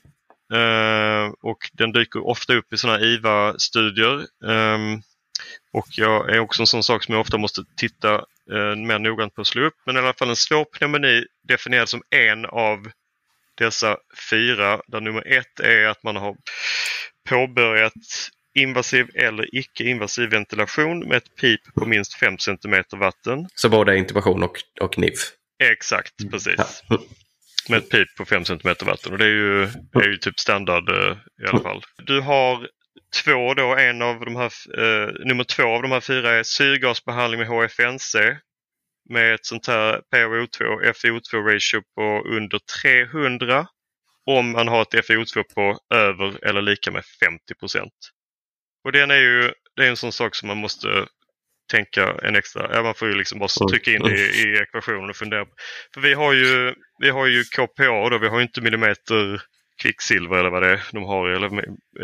Eh, och den dyker ofta upp i sådana här I V A-studier. Eh, och jag är också en sån sak som jag ofta måste titta eh, mer noggrant på att slå upp. Men i alla fall en svår pneumoni definieras som en av dessa fyra, där nummer ett är att man har påbörjat invasiv eller icke-invasiv ventilation med ett pip på minst fem centimeter vatten. Så både intubation och, och N I V? Exakt, precis. Ja. Med ett pip på fem centimeter vatten. Och det är ju, är ju typ standard uh, i alla fall. Du har två då, en av de här, uh, nummer två av de här fyra är syrgasbehandling med H F N C. Med ett sånt här P A O två F I O två ratio på under trehundra. Om man har ett F I O två på över eller lika med femtio procent. Och den är ju, det är en sån sak som man måste tänka en extra. Ja, man får ju liksom bara trycka in det i, i ekvationen och fundera på. För vi har ju, vi har ju K P A då, vi har ju inte millimeter kvicksilver eller vad det är de har eller,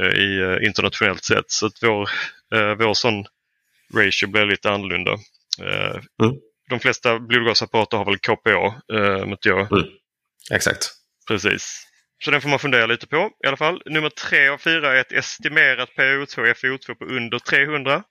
i internationellt sett. Så att vår, eh, vår sån ratio blir lite annorlunda. Eh, mm. De flesta blodgasapparater har väl K P A, eh, mot jag. Mm. Exakt. Precis. Så den får man fundera lite på i alla fall. Nummer tre av fyra är ett estimerat P A O två F I O två på under trehundra.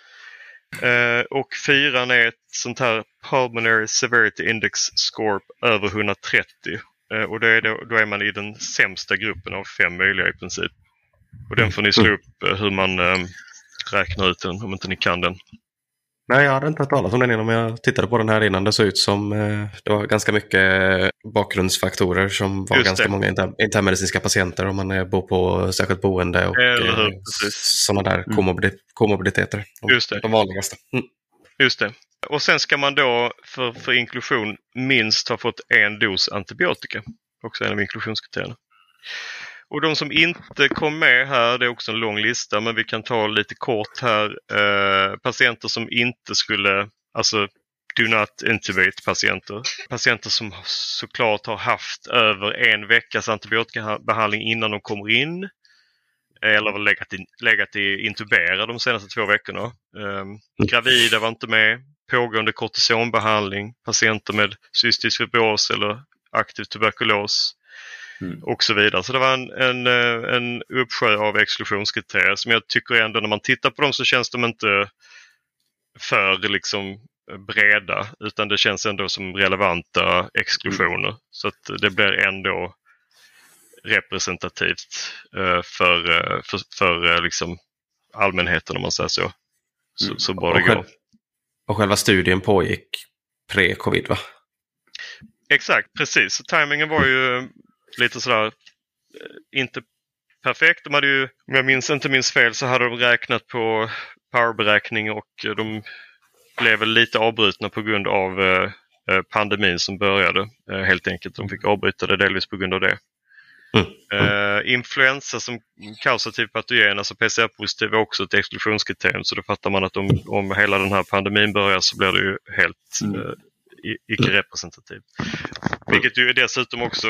Eh, och fyran är ett sånt här Pulmonary Severity Index Score över etthundratrettio. Eh, och det är då, då är man i den sämsta gruppen av fem möjliga i princip. Och den får ni slå upp eh, hur man eh, räknar ut den, om inte ni kan den. Nej, jag hade inte hört talas om den innan, men jag tittade på den här innan. Det såg ut som eh, det var ganska mycket bakgrundsfaktorer som var Just ganska det. många inter- internmedicinska patienter om man eh, bor på särskilt boende och eh, sådana där mm. komorbid- komorbiditeter. De, Just det. de vanligaste. Mm. Just det. Och sen ska man då för, för inklusion minst ha fått en dos antibiotika. Också en av inklusionskriterierna. Och de som inte kom med här, det är också en lång lista, men vi kan ta lite kort här. Eh, patienter som inte skulle, alltså do not intubate patienter. Patienter som såklart har haft över en veckas antibiotikabehandling innan de kommer in. Eller har legat i, legat i intubera de senaste två veckorna. Eh, gravida var inte med. Pågående kortisonbehandling. Patienter med cystisk fibros eller aktiv tuberkulos. Mm. Och så vidare. Så det var en, en, en uppsjö av exklusionskriterier som jag tycker ändå när man tittar på dem så känns de inte för liksom breda, utan det känns ändå som relevanta exklusioner. Mm. Så att det blir ändå representativt för, för, för liksom allmänheten om man säger så. Så, mm. så bara det går. Och själva studien pågick pre-covid, va? Exakt, precis. Så timingen var ju lite sådär inte perfekt. De hade ju, om jag minns inte minns fel, så hade de räknat på powerberäkning och de blev väl lite avbrutna på grund av eh, pandemin som började. Eh, helt enkelt, de fick avbryta det delvis på grund av det. Mm. Mm. Eh, influensa som kausativ patogen, alltså P C R-positiv, är också ett exklusionskriterium, så då fattar man att om, om hela den här pandemin börjar så blir det ju helt mm. eh, icke-representativ. Vilket ju dessutom också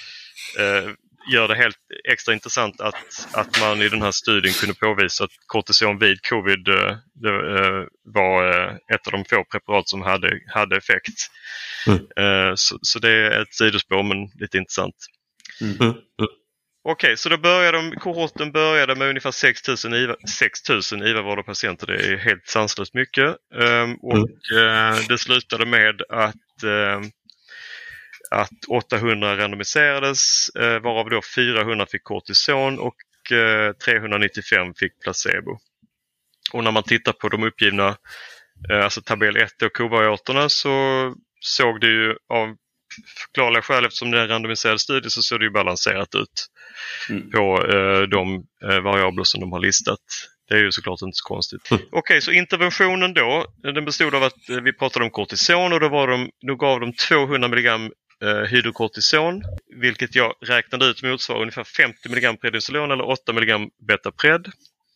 eh, gör det helt extra intressant att, att man i den här studien kunde påvisa att kortison vid covid eh, det, eh, var eh, ett av de få preparat som hade, hade effekt. Mm. Eh, så, så det är ett sidospår, men lite intressant. Mm. Mm. Okej, okay, så då började de, kohorten började med ungefär sex tusen I V A, sex tusen I V A-vårda patienter. Det är helt sanslöst mycket. Um, och mm. uh, det slutade med att, uh, att åttahundra randomiserades, uh, varav då fyrahundra fick kortison och uh, trehundranittiofem fick placebo. Och när man tittar på de uppgivna, uh, alltså tabell ett och kovariatorna, så såg det ju av förklarliga skäl, eftersom det är en randomiserad studie, så ser det ju balanserat ut mm. på eh, de eh, variabler som de har listat. Det är ju såklart inte så konstigt. Mm. Okej, okay, så interventionen då, den bestod av att eh, vi pratade om kortison och då, var de, då gav de tvåhundra milligram eh, hydrokortison, vilket jag räknade ut motsvarar ungefär femtio milligram prednisolon eller åtta milligram betapred.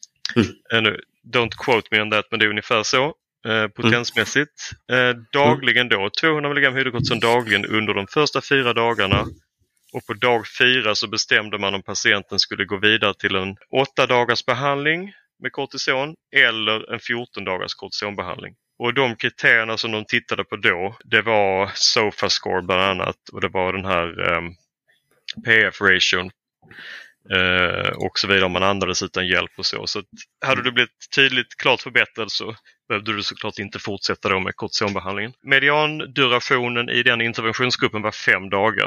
Mm. Uh, don't quote me on that, men det är ungefär så. Eh, potensmässigt. Eh, dagligen då, tvåhundra milligram hydrokortison dagligen under de första fyra dagarna. Och på dag fyra så bestämde man om patienten skulle gå vidare till en åtta dagars behandling med kortison eller en fjorton dagars kortisonbehandling. Och de kriterierna som de tittade på då, det var SOFA-score bland annat, och det var den här eh, P F-ration. Uh, och så vidare, om man andades utan hjälp och så. Så att, hade du blivit tydligt klart förbättrad så behövde du såklart inte fortsätta då med kortisonbehandlingen. Mediandurationen i den interventionsgruppen var fem dagar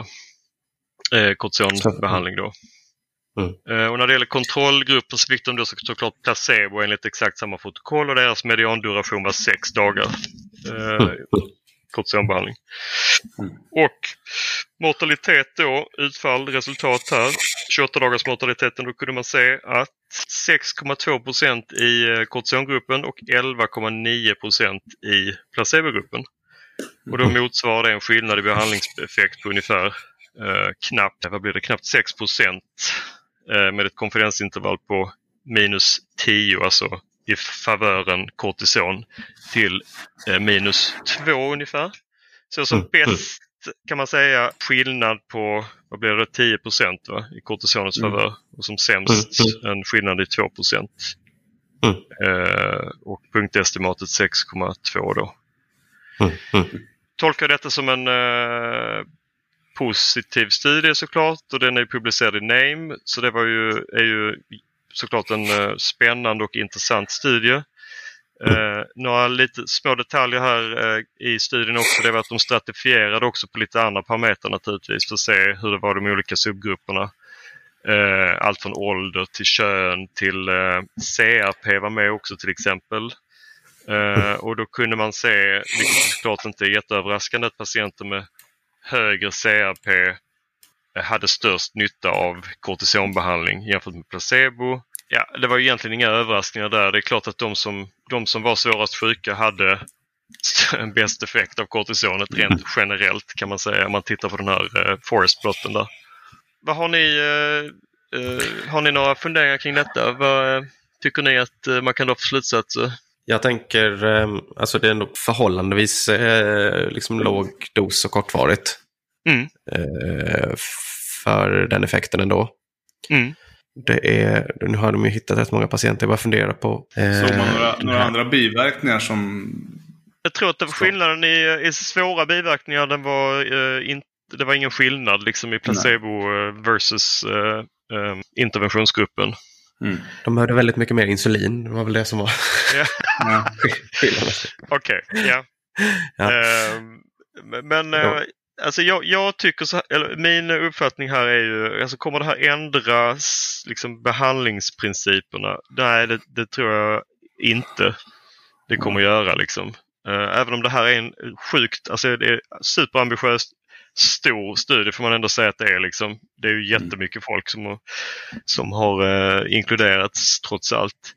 uh, kortisonbehandling då. Mm. Uh, och när det gäller kontrollgrupper så fick de då såklart placebo enligt exakt samma protokoll, och deras medianduration var sex dagar. Uh, mm. kortisonbehandling. Mm. Och mortalitet då, utfall, resultat här. tjugoåtta dagars mortaliteten, då kunde man se att sex komma två procent i kortisongruppen och elva komma nio procent i placebogruppen. Och då motsvarar det en skillnad i behandlingseffekt på ungefär eh, knappt, vad blir det, knappt sex procent eh, med ett konfidensintervall på minus tio, alltså i favören kortison, till eh, minus två ungefär. Så som bäst kan man säga skillnad på, vad blir det, tio procent va, i kortisonets favör. Mm. Och som sämst en skillnad i två procent. Mm. Eh, och punktestimatet sex komma två då. Mm. Mm. Tolkar detta som en eh, positiv studie såklart, och den är publicerad i Name. Så det var ju, är ju såklart en uh, spännande och intressant studie. Uh, några lite små detaljer här uh, i studien också, det var att de stratifierade också på lite andra parametrar naturligtvis för att se hur det var de olika subgrupperna. Uh, allt från ålder till kön till uh, C R P var med också till exempel. Uh, och då kunde man se, vilket såklart inte är jätteöverraskande, att patienter med högre C R P hade störst nytta av kortisonbehandling jämfört med placebo. Ja, det var egentligen inga överraskningar där. Det är klart att de som, de som var svårast sjuka hade en bäst effekt av kortisonet rent generellt kan man säga, om man tittar på den här uh, forest plotten där. Vad har ni uh, Uh, har ni några funderingar kring detta? Vad uh, tycker ni att uh, man kan dra för slutsatser? Jag tänker, um, alltså det är ändå förhållandevis uh, liksom låg dos och kortvarigt. Mm. Uh, för den effekten ändå. Mm. Det är, nu har de ju hittat rätt många patienter jag bara funderar på. Uh, Såg man några, några andra biverkningar som... Jag tror att det var skillnaden i, i svåra biverkningar, den var, uh, in, det var ingen skillnad liksom i placebo uh, versus uh, um, interventionsgruppen. Mm. De behövde väldigt mycket mer insulin. Det var väl det som var ja. skillnaden. Okej, ja. ja. Uh, men uh, alltså jag, jag tycker så här, eller min uppfattning här är ju, alltså kommer det här ändras liksom behandlingsprinciperna? Nej, det, det tror jag inte det kommer mm. göra liksom. Uh, även om det här är en sjukt, alltså det är superambitiöst stor studie får man ändå säga att det är liksom. Det är ju jättemycket folk som har, som har uh, inkluderats trots allt.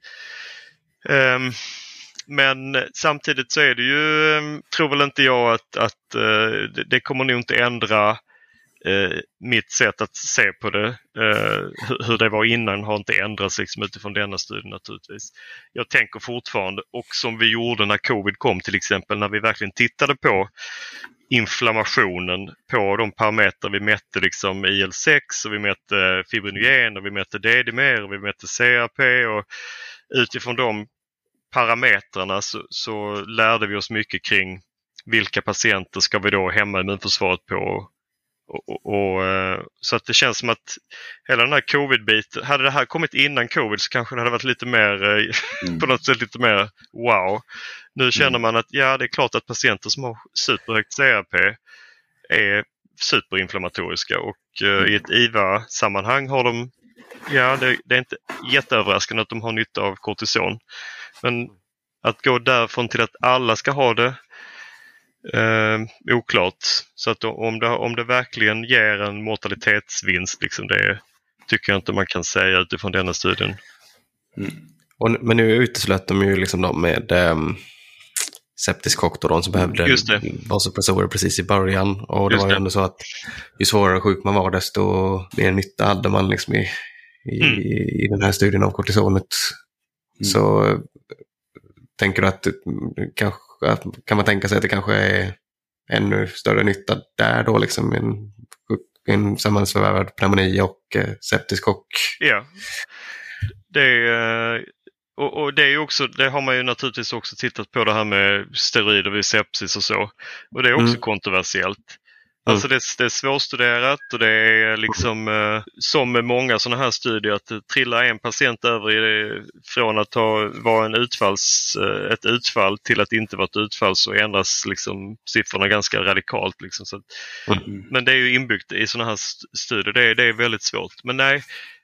Um, men samtidigt så är det ju, um, tror väl inte jag att, att uh, det, det kommer nog inte ändra uh, mitt sätt att se på det. Uh, hur, hur det var innan har inte ändrats liksom, utifrån denna studie naturligtvis. Jag tänker fortfarande, och som vi gjorde när covid kom till exempel, när vi verkligen tittade på inflammationen på de parametrar vi mätte liksom I L sex och vi mätte fibrinogen och vi mätte D D M E R och vi mätte C R P, och utifrån de parametrarna så, så lärde vi oss mycket kring vilka patienter ska vi då hämma immunförsvaret på. Och, och, och, så att det känns som att hela den här covid-biten, hade det här kommit innan covid så kanske det hade varit lite mer mm. på något sätt lite mer wow. Nu känner mm. man att ja, det är klart att patienter som har superhögt C R P är superinflammatoriska, och mm. uh, i ett I V A-sammanhang har de, ja det, det är inte jätteöverraskande att de har nytta av kortison, men att gå därifrån till att alla ska ha det Uh, oklart. Så att om det, om det verkligen ger en mortalitetsvinst liksom, det tycker jag inte man kan säga utifrån denna studien. Mm. Och, men nu uteslöt de ju liksom de med um, septisk chock då, som behövde vasopressorer precis i början, och det Just var ju det. ändå så att ju svårare sjuk man var desto mer nytta hade man liksom i, i, mm. i den här studien av kortisonet. Mm. Så tänker du att kanske kan man tänka sig att det kanske är ännu större nytta där då, liksom en, en sammansvävad pneumoni och eh, septisk chock? Ja, det är, och, och det är också, det har man ju naturligtvis också tittat på, det här med steroider vid sepsis och så, och det är också mm. kontroversiellt. Alltså det, det är svårstuderat, och det är liksom eh, som med många sådana här studier att det trillar en patient över i, från att ha, vara en utfalls, eh, ett utfall till att inte vara ett utfall, så ändras liksom siffrorna ganska radikalt. Liksom, så att, mm. Men det är ju inbyggt i sådana här studier, det är, det är väldigt svårt. Men nej,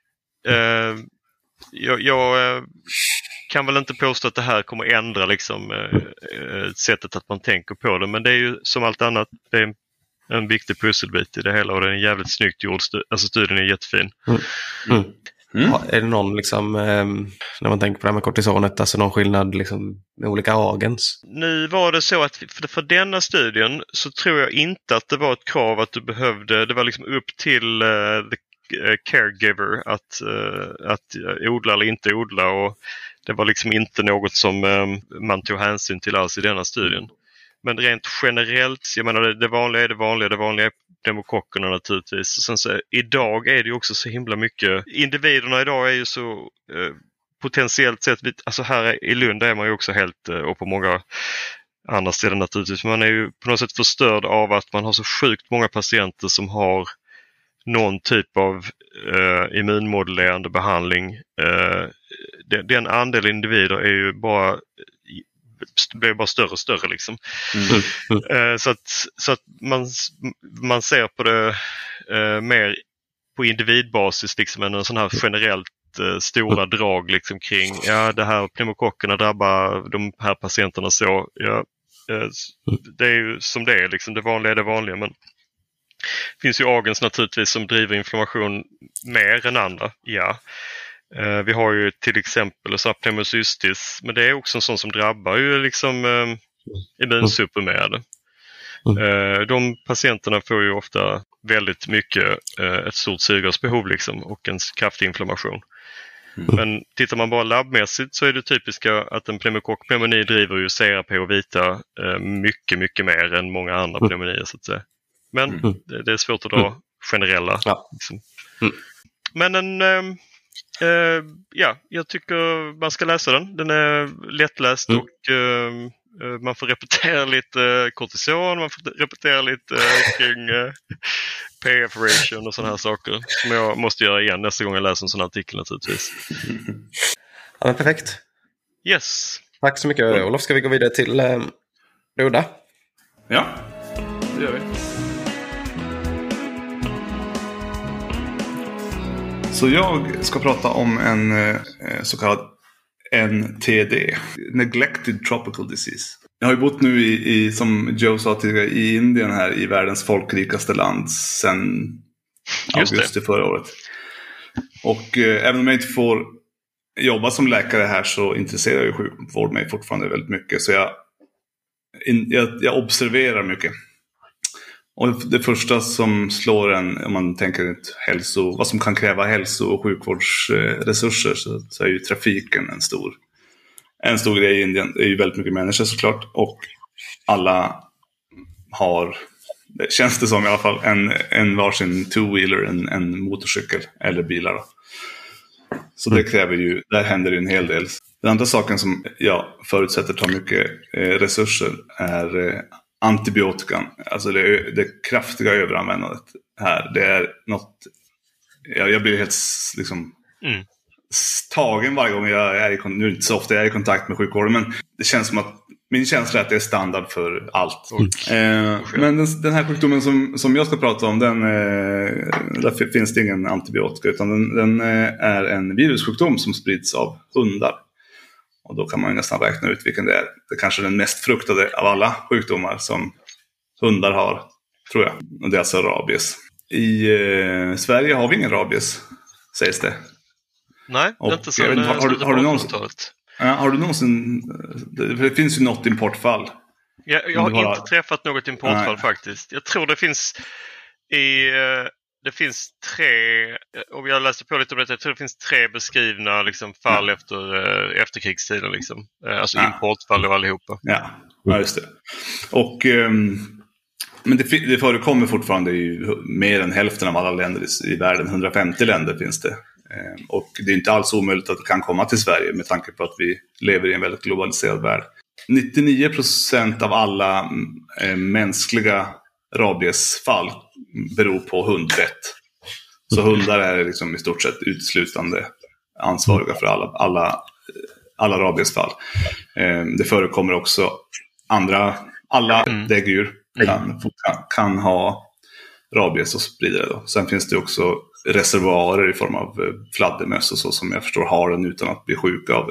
eh, jag, jag eh, kan väl inte påstå att det här kommer ändra liksom, eh, sättet att man tänker på det, men det är ju som allt annat, det är en viktig pusselbit i det hela, och den är jävligt snyggt gjord. Alltså studien är jättefin. Mm. Mm. Mm. Ja, är det någon liksom, eh, när man tänker på det här med kortisonet, alltså någon skillnad liksom med olika agens? Nu var det så att för, för denna studien så tror jag inte att det var ett krav att du behövde, det var liksom upp till uh, the uh, caregiver att, uh, att uh, odla eller inte odla, och det var liksom inte något som um, man tog hänsyn till alls i denna studien. Men rent generellt, jag menar det, det vanliga är det vanliga, det vanliga är pneumokockerna naturligtvis. Och sen så idag är det ju också så himla mycket, individerna idag är ju så eh, potentiellt sett, alltså här i Lund är man ju också helt, eh, och på många andra ställen naturligtvis, man är ju på något sätt förstörd av att man har så sjukt många patienter som har någon typ av eh, immunmodulerande behandling. Eh, den, den andel individer är ju bara blir bara större och större liksom. Mm. Mm. Så att, så att man, man ser på det eh, mer på individbasis liksom, än en sån här generellt eh, stora drag liksom, kring ja, det här pneumokockerna drabbar de här patienterna så. Ja, eh, det är ju som det är liksom, det vanliga är det vanliga, men det finns ju agens naturligtvis som driver inflammation mer än andra, ja. Uh, vi har ju till exempel så pneumocystis, men det är också en sån som drabbar ju liksom uh, immunsupprimerade. Mm. Uh, de patienterna får ju ofta väldigt mycket eh, ett stort syrgasbehov liksom, och en kraftig inflammation. Mm. Men tittar man bara labbmässigt så är det typiska att en pneumokockpneumoni driver ju C R P och vita eh, mycket, mycket mer än många andra mm. pneumonier så att säga. Men mm. det, det är svårt att dra mm. generella. Ja. Liksom. Mm. Men en, eh, eh, ja, jag tycker man ska läsa den. Den är lättläst mm. och eh, man får repetera lite kortison, man får repetera lite eh, kring eh, P F-ration och sådana här saker som jag måste göra igen nästa gång jag läser en sån här artikel naturligtvis. Ja, men perfekt. Yes. Tack så mycket Olof. Ska vi gå vidare till eh, Roda? Ja, det gör vi. Så jag ska prata om en eh, så kallad N T D, Neglected Tropical Disease. Jag har ju bott nu i, i som Joe sa tidigare, i Indien här, i världens folkrikaste land sedan augusti förra året. Och eh, även om jag inte får jobba som läkare här så intresserar ju sjukvård mig fortfarande väldigt mycket. Så jag, in, jag, jag observerar mycket. Och det första som slår en, om man tänker ett hälso, vad som kan kräva hälso- och sjukvårdsresurser, så, så är ju trafiken en stor, en stor grej i Indien. Det är ju väldigt mycket människor såklart, och alla har, det känns det som i alla fall, en, en varsin two-wheeler, en, en motorcykel eller bilar då. Så det kräver ju, där händer ju en hel del. Den andra saken som jag förutsätter tar mycket eh, resurser är eh, antibiotikan. Alltså det, det kraftiga överanvändandet här. Det är något, jag, jag blir helt liksom mm. tagen varje gång jag är i, nu är det inte så ofta jag är i kontakt med sjukvården, men det känns som att min känsla är att det är standard för allt. Mm. Eh, men den, den här sjukdomen som, som jag ska prata om, den, eh, där finns det ingen antibiotika, utan den, den eh, är en virussjukdom som sprids av hundar. Och då kan man ju nästan räkna ut vilken det är. Det är kanske den mest fruktade av alla sjukdomar som hundar har, tror jag. Och det är alltså rabies. I eh, Sverige har vi ingen rabies, sägs det. Nej, det är inte så. Har, har, har, du någonsin, ja, har du någonsin... Det, det finns ju något importfall. Jag, jag har bara... inte träffat något importfall Nej. faktiskt. Jag tror det finns i... Det finns tre, och jag läste på lite om det, jag tror det finns tre beskrivna liksom, fall mm. efter eh, efterkrigstiden. Liksom. Eh, alltså ja. importfall och allihopa. Ja, ja just det. Och, eh, men det, det förekommer fortfarande i mer än hälften av alla länder i, i världen. hundrafemtio länder finns det. Eh, och det är inte alls omöjligt att det kan komma till Sverige med tanke på att vi lever i en väldigt globaliserad värld. nittionio procent av alla eh, mänskliga rabiesfall beror på hundbett. Så hundar är liksom i stort sett uteslutande ansvariga för alla, alla, alla rabiesfall. Eh, det förekommer också andra, alla mm. däggdjur kan, kan, kan ha rabies och sprida det då. Sen finns det också reservoarer i form av fladdermöss och så som jag förstår har den utan att bli sjuka av det.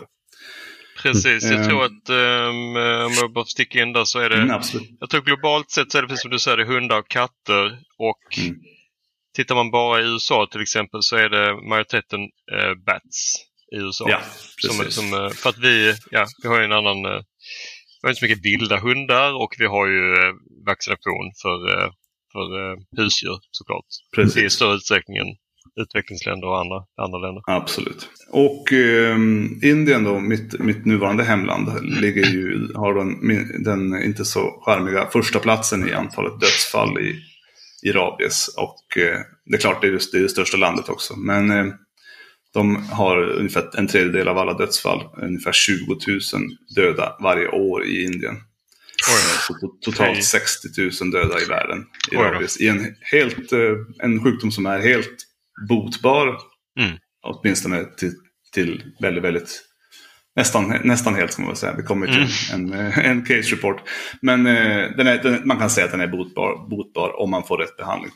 Precis, jag mm. tror att um, om jag bara sticker in där så är det, mm, jag tror globalt sett så är det precis som du säger, det är hundar och katter, och mm. tittar man bara i U S A till exempel så är det majoriteten uh, bats i U S A. Ja, som, som, uh, för att vi, ja, vi har ju en annan, uh, vi har inte så mycket vilda hundar, och vi har ju uh, vaccination för, uh, för uh, husdjur såklart. Precis. I större utsträckning än utvecklingsländer och andra, andra länder. Absolut. Och eh, Indien då, mitt, mitt nuvarande hemland, ligger ju, har den, den inte så charmiga första platsen i antalet dödsfall i, i rabies. Och eh, det är klart, det är, just, det är det största landet också. Men eh, de har ungefär en tredjedel av alla dödsfall. Ungefär tjugo tusen döda varje år i Indien. Så totalt sextio tusen döda i världen i rabies. I en, helt, eh, en sjukdom som är helt botbar, mm. åtminstone till, till väldigt, väldigt nästan, nästan helt, som man säga. Vi kommer till mm. en, en case report. Men eh, den är, den, man kan säga att den är botbar, botbar om man får rätt behandling.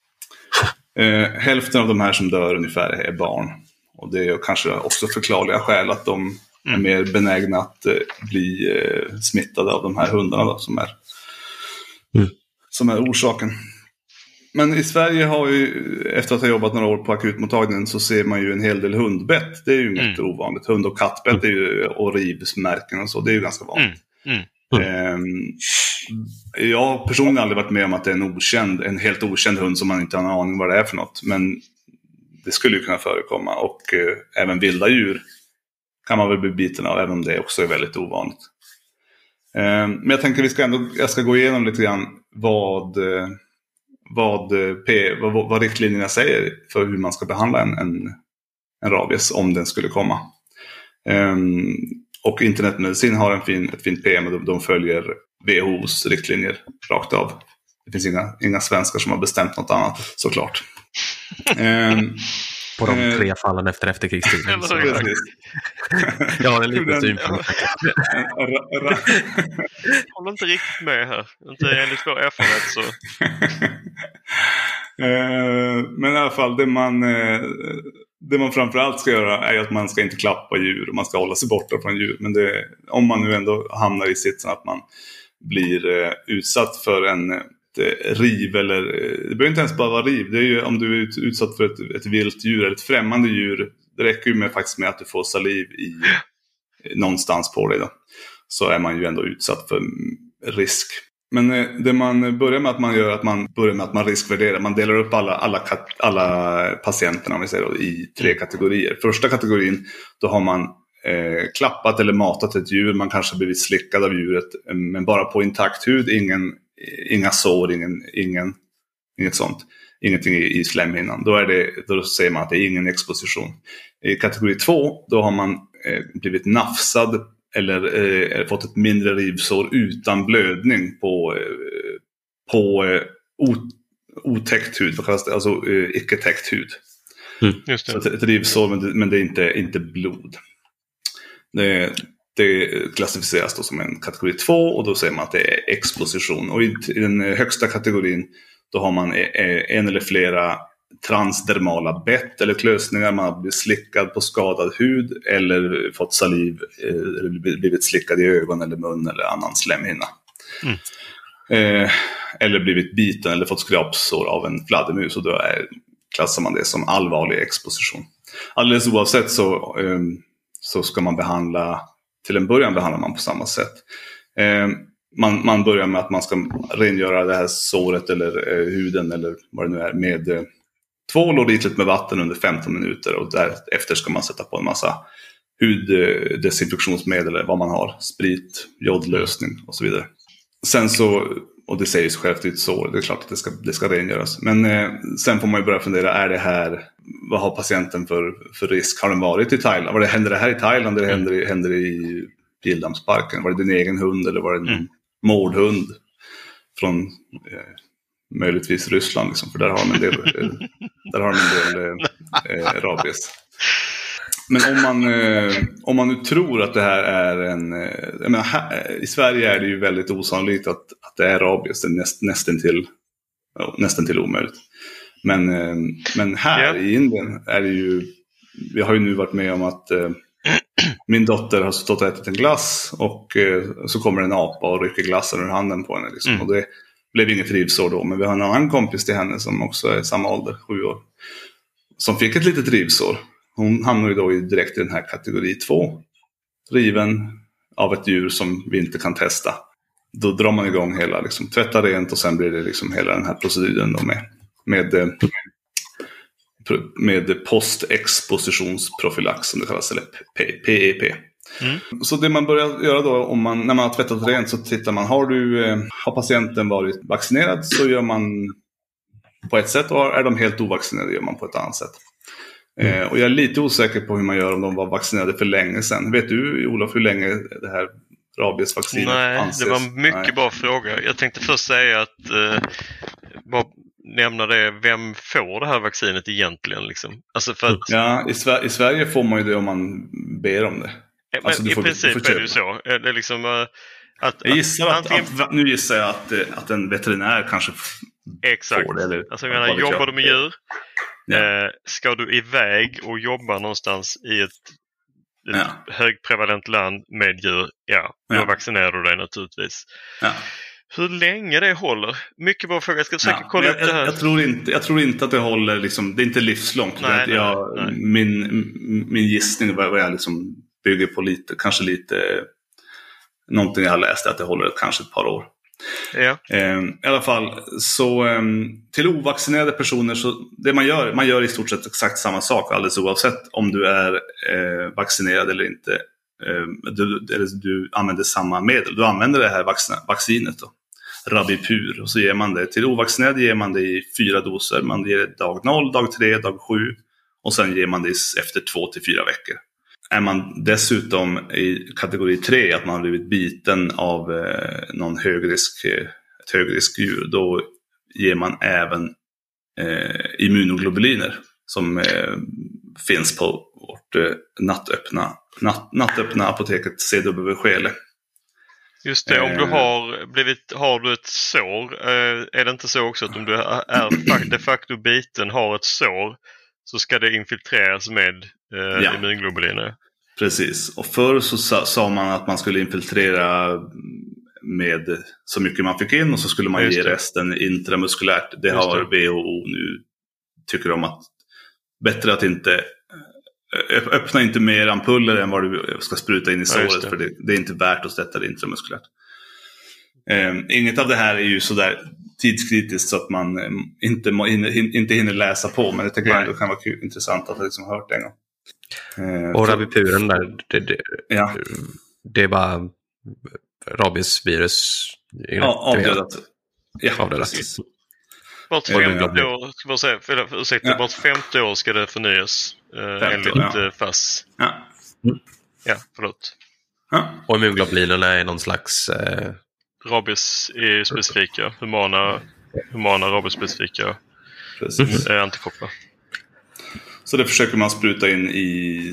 Eh, hälften av de här som dör ungefär är barn. Och det är kanske också förklarliga skäl att de mm. är mer benägna att eh, bli eh, smittade av de här hundarna då, som, är, mm. som är orsaken. Men i Sverige har ju, efter att ha jobbat några år på akutmottagningen, så ser man ju en hel del hundbett. Det är ju inget mm. ovanligt. Hund- och kattbett är ju, och rivsmärken och så. Det är ju ganska vanligt. Mm. Mm. Mm. Jag personligen har aldrig varit med om att det är en okänd, en helt okänd hund som man inte har en aning vad det är för något. Men det skulle ju kunna förekomma. Och eh, även vilda djur kan man väl bli biten av, även om det också är väldigt ovanligt. Eh, men jag tänker vi ska ändå, jag ska gå igenom lite grann vad, eh, vad, P, vad, vad riktlinjerna säger för hur man ska behandla en, en, en rabies om den skulle komma. Eh, och internetmedicin har en fin, ett fint P M och de, de följer W H O:s riktlinjer rakt av. Det finns inga, inga svenskar som har bestämt något annat, såklart. um, På de uh, tre fallen efter efterkrigstiden. Jag har en liten syn på det. Jag håller inte riktigt med här. Inte enligt vår erfarenhet så. uh, men i alla fall, det man, uh, det man framförallt ska göra är att man ska inte klappa djur och man ska hålla sig borta från djur. Men det, om man nu ändå hamnar i sitsen att man blir uh, utsatt för en ett riv, eller det behöver inte ens bara vara riv, det är ju om du är utsatt för ett, ett vilt djur eller ett främmande djur, det räcker ju med faktiskt med att du får saliv i någonstans på dig då, så är man ju ändå utsatt för risk. Men det man börjar med att man gör att man börjar med att man riskvärderar, man delar upp alla, alla, alla patienterna om vi säger då, i tre kategorier. Första kategorin, då har man eh, klappat eller matat ett djur, man kanske blivit slickad av djuret men bara på intakt hud, ingen inga sår, ingen, ingen, inget sånt. Ingenting i, i slemhinnan. Då, är det, då säger man att det är ingen exposition. I kategori två, då har man eh, blivit nafsad eller eh, fått ett mindre rivsår utan blödning på, eh, på eh, otäckt hud. Vad kallas det? Alltså eh, icke-täckt hud. Mm, just det. Så ett, ett rivsår, men det, men det är inte, inte blod. Det Det klassificeras då som en kategori två och då säger man att det är exposition. Och i, i den högsta kategorin då har man en eller flera transdermala bett eller klösningar. Man har blivit slickad på skadad hud eller fått saliv eller blivit slickad i ögon eller mun eller annan slemhinna. Mm. Eh, eller blivit biten eller fått skrapsår av en fladdermus, och då är, klassar man det som allvarlig exposition. Alldeles oavsett så, eh, så ska man behandla. Till en början behandlar man på samma sätt. Eh, man, man börjar med att man ska rengöra det här såret eller eh, huden eller vad det nu är med eh, tvål och rikligt med vatten under femton minuter. Och därefter ska man sätta på en massa huddesinfektionsmedel eller vad man har. Sprit, jodlösning och så vidare. Sen så, och det säger sig självt i ett sår, det är klart att det ska, det ska rengöras. Men eh, sen får man ju börja fundera, är det här, vad har patienten för, för risk? Har den varit i Thailand? Var det, händer det här i Thailand eller händer det, händer det i Pildammsparken? Var det din egen hund eller var det en mm. mordhund från eh, möjligtvis Ryssland? Liksom, för där har de en del, eh, där har de en del eh, eh, rabies. Men om man, eh, om man nu tror att det här är en... Eh, jag menar, här, i Sverige är det ju väldigt osannolikt att, att det är rabies. Det är näst, nästan, till, ja, nästan till omöjligt. Men, eh, men här yeah. i Indien är det ju... Vi har ju nu varit med om att eh, min dotter har stått och ätit en glass och eh, så kommer en apa och rycker glassen ur handen på henne. Liksom. Mm. Och det blev inget rivsår då. Men vi har en annan kompis till henne som också är samma ålder, sju år. Som fick ett litet rivsår. Hon hamnar ju då direkt i den här kategori två. Riven av ett djur som vi inte kan testa. Då drar man igång hela, liksom, tvätta rent och sen blir det liksom hela den här proceduren då med, med, med postexpositionsprofylax som det kallas, eller P E P. Mm. Så det man börjar göra då, om man, när man har tvättat rent så tittar man, har, du, har patienten varit vaccinerad så gör man på ett sätt, och är de helt ovaccinerade gör man på ett annat sätt. Mm. Eh, och jag är lite osäker på hur man gör om de var vaccinerade för länge sedan. Vet du, Olof, hur länge det här rabiesvaccinet Nej, anses? Det var en mycket Nej. bra fråga. Jag tänkte först säga att eh, bara nämna det, vem får det här vaccinet egentligen? Liksom? Alltså för att... Ja, i, Sver- i Sverige får man ju det om man ber om det. Men alltså, i får, princip är det ju så. Det är liksom, uh, att, jag gissar att, antingen... att, nu gissar jag att, att en veterinär kanske Exakt. får det. Eller, alltså, jag menar, jobbar du med djur? Ja. Eh, ska du iväg och jobba någonstans i ett, ett ja. högprevalent land med djur, ja, då ja. vaccinerar du dig naturligtvis. Ja. Hur länge det håller? Mycket bra fråga. Jag ska försöka ja. kolla jag, upp det här. Jag, jag, tror inte, jag tror inte att det håller, liksom, det är inte livslångt. Nej, det, jag, nej, nej. Min, min gissning var jag liksom bygger på lite, kanske lite någonting jag har läst är att det håller kanske ett par år. Ja. Eh, I alla fall, så eh, till ovaccinerade personer, så det man gör, man gör i stort sett exakt samma sak alldeles oavsett om du är eh, vaccinerad eller inte. Eh, du, eller du använder samma medel. Du använder det här vaccin, vaccinet då, Rabipur, och så ger man det till ovaccinerade, ger man det i fyra doser. Man ger det dag noll, dag tre, dag sju och sen ger man det efter två till fyra veckor. Är man dessutom i kategori tre, att man har blivit biten av eh, någon högrisk, ett högriskdjur, då ger man även eh, immunoglobuliner som eh, finns på vårt eh, nattöppna, natt, nattöppna apoteket C W Skele. Just det, om du har blivit, har du ett sår, eh, är det inte så också att om du är de facto biten, har ett sår, så ska det infiltreras med eh, ja. immunglobuliner? Precis, och förr så sa, sa man att man skulle infiltrera med så mycket man fick in och så skulle man ge resten intramuskulärt. Det Just har det. W H O nu tycker om att bättre att inte öppna inte mer ampuller än vad du ska spruta in i såret, ja, det. för det, det är inte värt att sätta det intramuskulärt. Um, inget av det här är ju sådär tidskritiskt så att man um, inte, må, in, in, inte hinner läsa på, men det tycker jag ändå kan vara kul, intressant att ha liksom hört det en gång. Uh, och rabipuren där, det, det, ja. det är bara rabiesvirus. Ja, avdödat. Ja, avdödat. precis. Vart femte år, ska jag säga, för, ursäkta, ja. vart femte år ska det förnyas eh, enligt ja. F A S. Ja. Ja, förlåt. Ja. Och immunglobulinerna är någon slags... Eh... Rabies är specifika, humana, humana rabies-specifika eh, antikroppar. Så det försöker man spruta in i,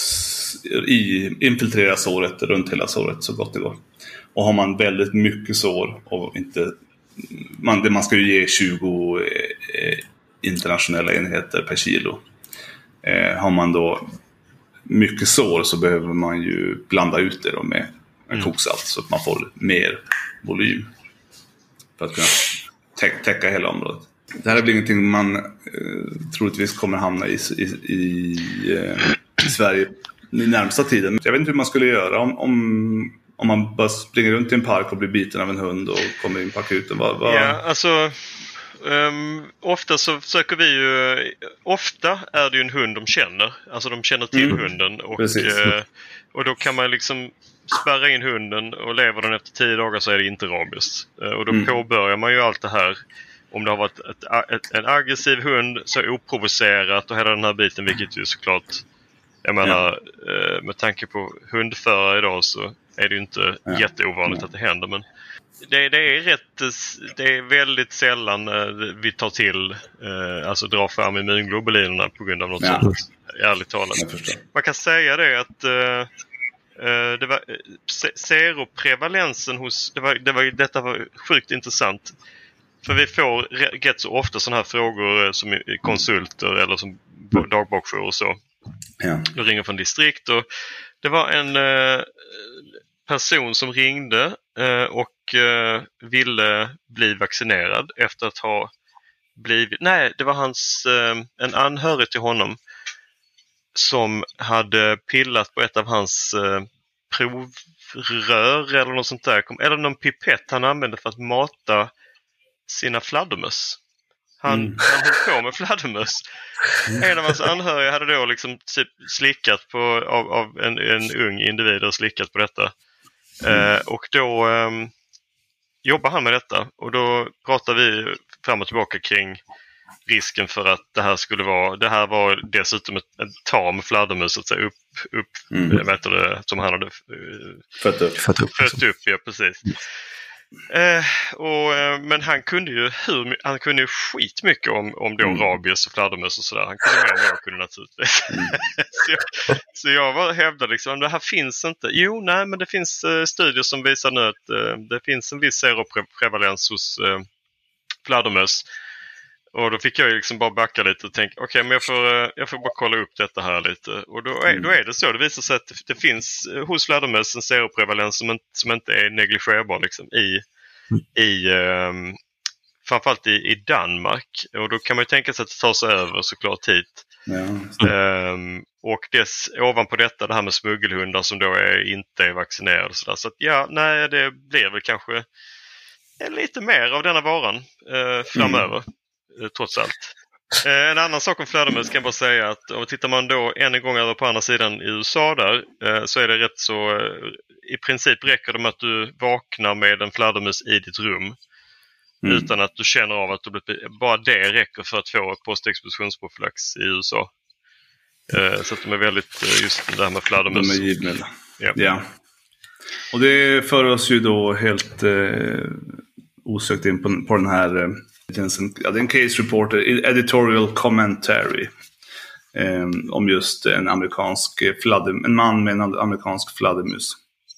i infiltrera såret runt hela såret så gott det går. Och har man väldigt mycket sår och inte... Man, man ska ju ge tjugo eh, internationella enheter per kilo. Eh, har man då mycket sår så behöver man ju blanda ut det då med en koksalt så att man får mer volym för att kunna tä- täcka hela området. Det här är väl ingenting man eh, troligtvis kommer hamna i, i, i, eh, i Sverige i närmsta tiden. Jag vet inte hur man skulle göra om, om, om man bara springer runt i en park och blir biten av en hund och kommer in på akuten. Vad, vad... Ja, alltså um, ofta så försöker vi ju, ofta är det ju en hund de känner. Alltså de känner till mm. hunden och, uh, och då kan man liksom spärra in hunden och lever den efter tio dagar så är det inte rabies. Uh, och då mm. påbörjar man ju allt det här. Om det har varit ett, ett, en aggressiv hund så oprovocerat och hela den här biten, vilket ju såklart, jag menar, ja. med tanke på hundförare idag så är det ju inte ja. jätteovanligt ja. att det händer. Men det, det är rätt, det är väldigt sällan vi tar till, alltså drar fram immunglobulinerna på grund av något ja. sånt, ärligt talat. Man kan säga det att det var seroprevalensen hos, det var, det var, detta var sjukt intressant. För vi får rätt så ofta sådana här frågor som konsulter eller som dagbokjour och så. Ja. De ringer från distrikt och det var en eh, person som ringde eh, och eh, ville bli vaccinerad efter att ha blivit... Nej, det var hans, eh, en anhörig till honom som hade pillat på ett av hans eh, provrör eller något sånt där. Eller någon pipett han använde för att mata sina fladdermöss. Han, mm. han höll på med fladdermöss. En av hans anhöriga hade då liksom typ slickat på, av, av en, en ung individ och slickat på detta. Mm. Eh, och då eh, jobbar han med detta. Och då pratar vi fram och tillbaka kring risken för att det här skulle vara, det här var dessutom ett, ett tam fladdermöss så att säga upp, upp mm. vet du, som han hade eh, fött upp. Fött upp, fött upp ja, precis. Eh, och, eh, men han kunde ju hur, han kunde ju skit mycket om, om då mm. rabies och fladdermöss och sådär. Han kunde mer än jag kunde naturligtvis. Mm. så, jag, så jag var, hävdade liksom att det här finns inte. Jo, nej, men det finns eh, studier som visar nu att eh, det finns en viss seroprevalens hos eh, fladdermöss. Och då fick jag ju liksom bara backa lite och tänka, okej, okay, men jag får, jag får bara kolla upp detta här lite. Och då är, då är det så, det visar sig att det finns hos fladdermöss en seroprevalens som, som inte är negligerbar liksom, i, i um, framförallt i, i Danmark. Och då kan man ju tänka sig att det tar sig över såklart hit. Ja. Um, och dess, ovanpå detta det här med smuggelhundar som då är, inte är vaccinerade. Så, så att ja, nej, det blir väl kanske lite mer av denna varan uh, framöver, mm. uh, trots allt. Uh, en annan sak om fladdermöss kan jag bara säga att om tittar man då än en gång över på andra sidan i U S A där uh, så är det rätt så, uh, i princip räcker det med att du vaknar med en fladdermus i ditt rum. Mm. Utan att du känner av att du blir, bara det räcker för att få postexpositionsprophylax i U S A. Uh, så att de är väldigt, uh, just det här med fladdermus. De är givmilda. Ja. ja. Och det för oss ju då helt uh, osökt in på, på den här uh, ja, det är en case reporter, editorial commentary um, om just en amerikansk fladder, en man med en amerikansk fladdermus.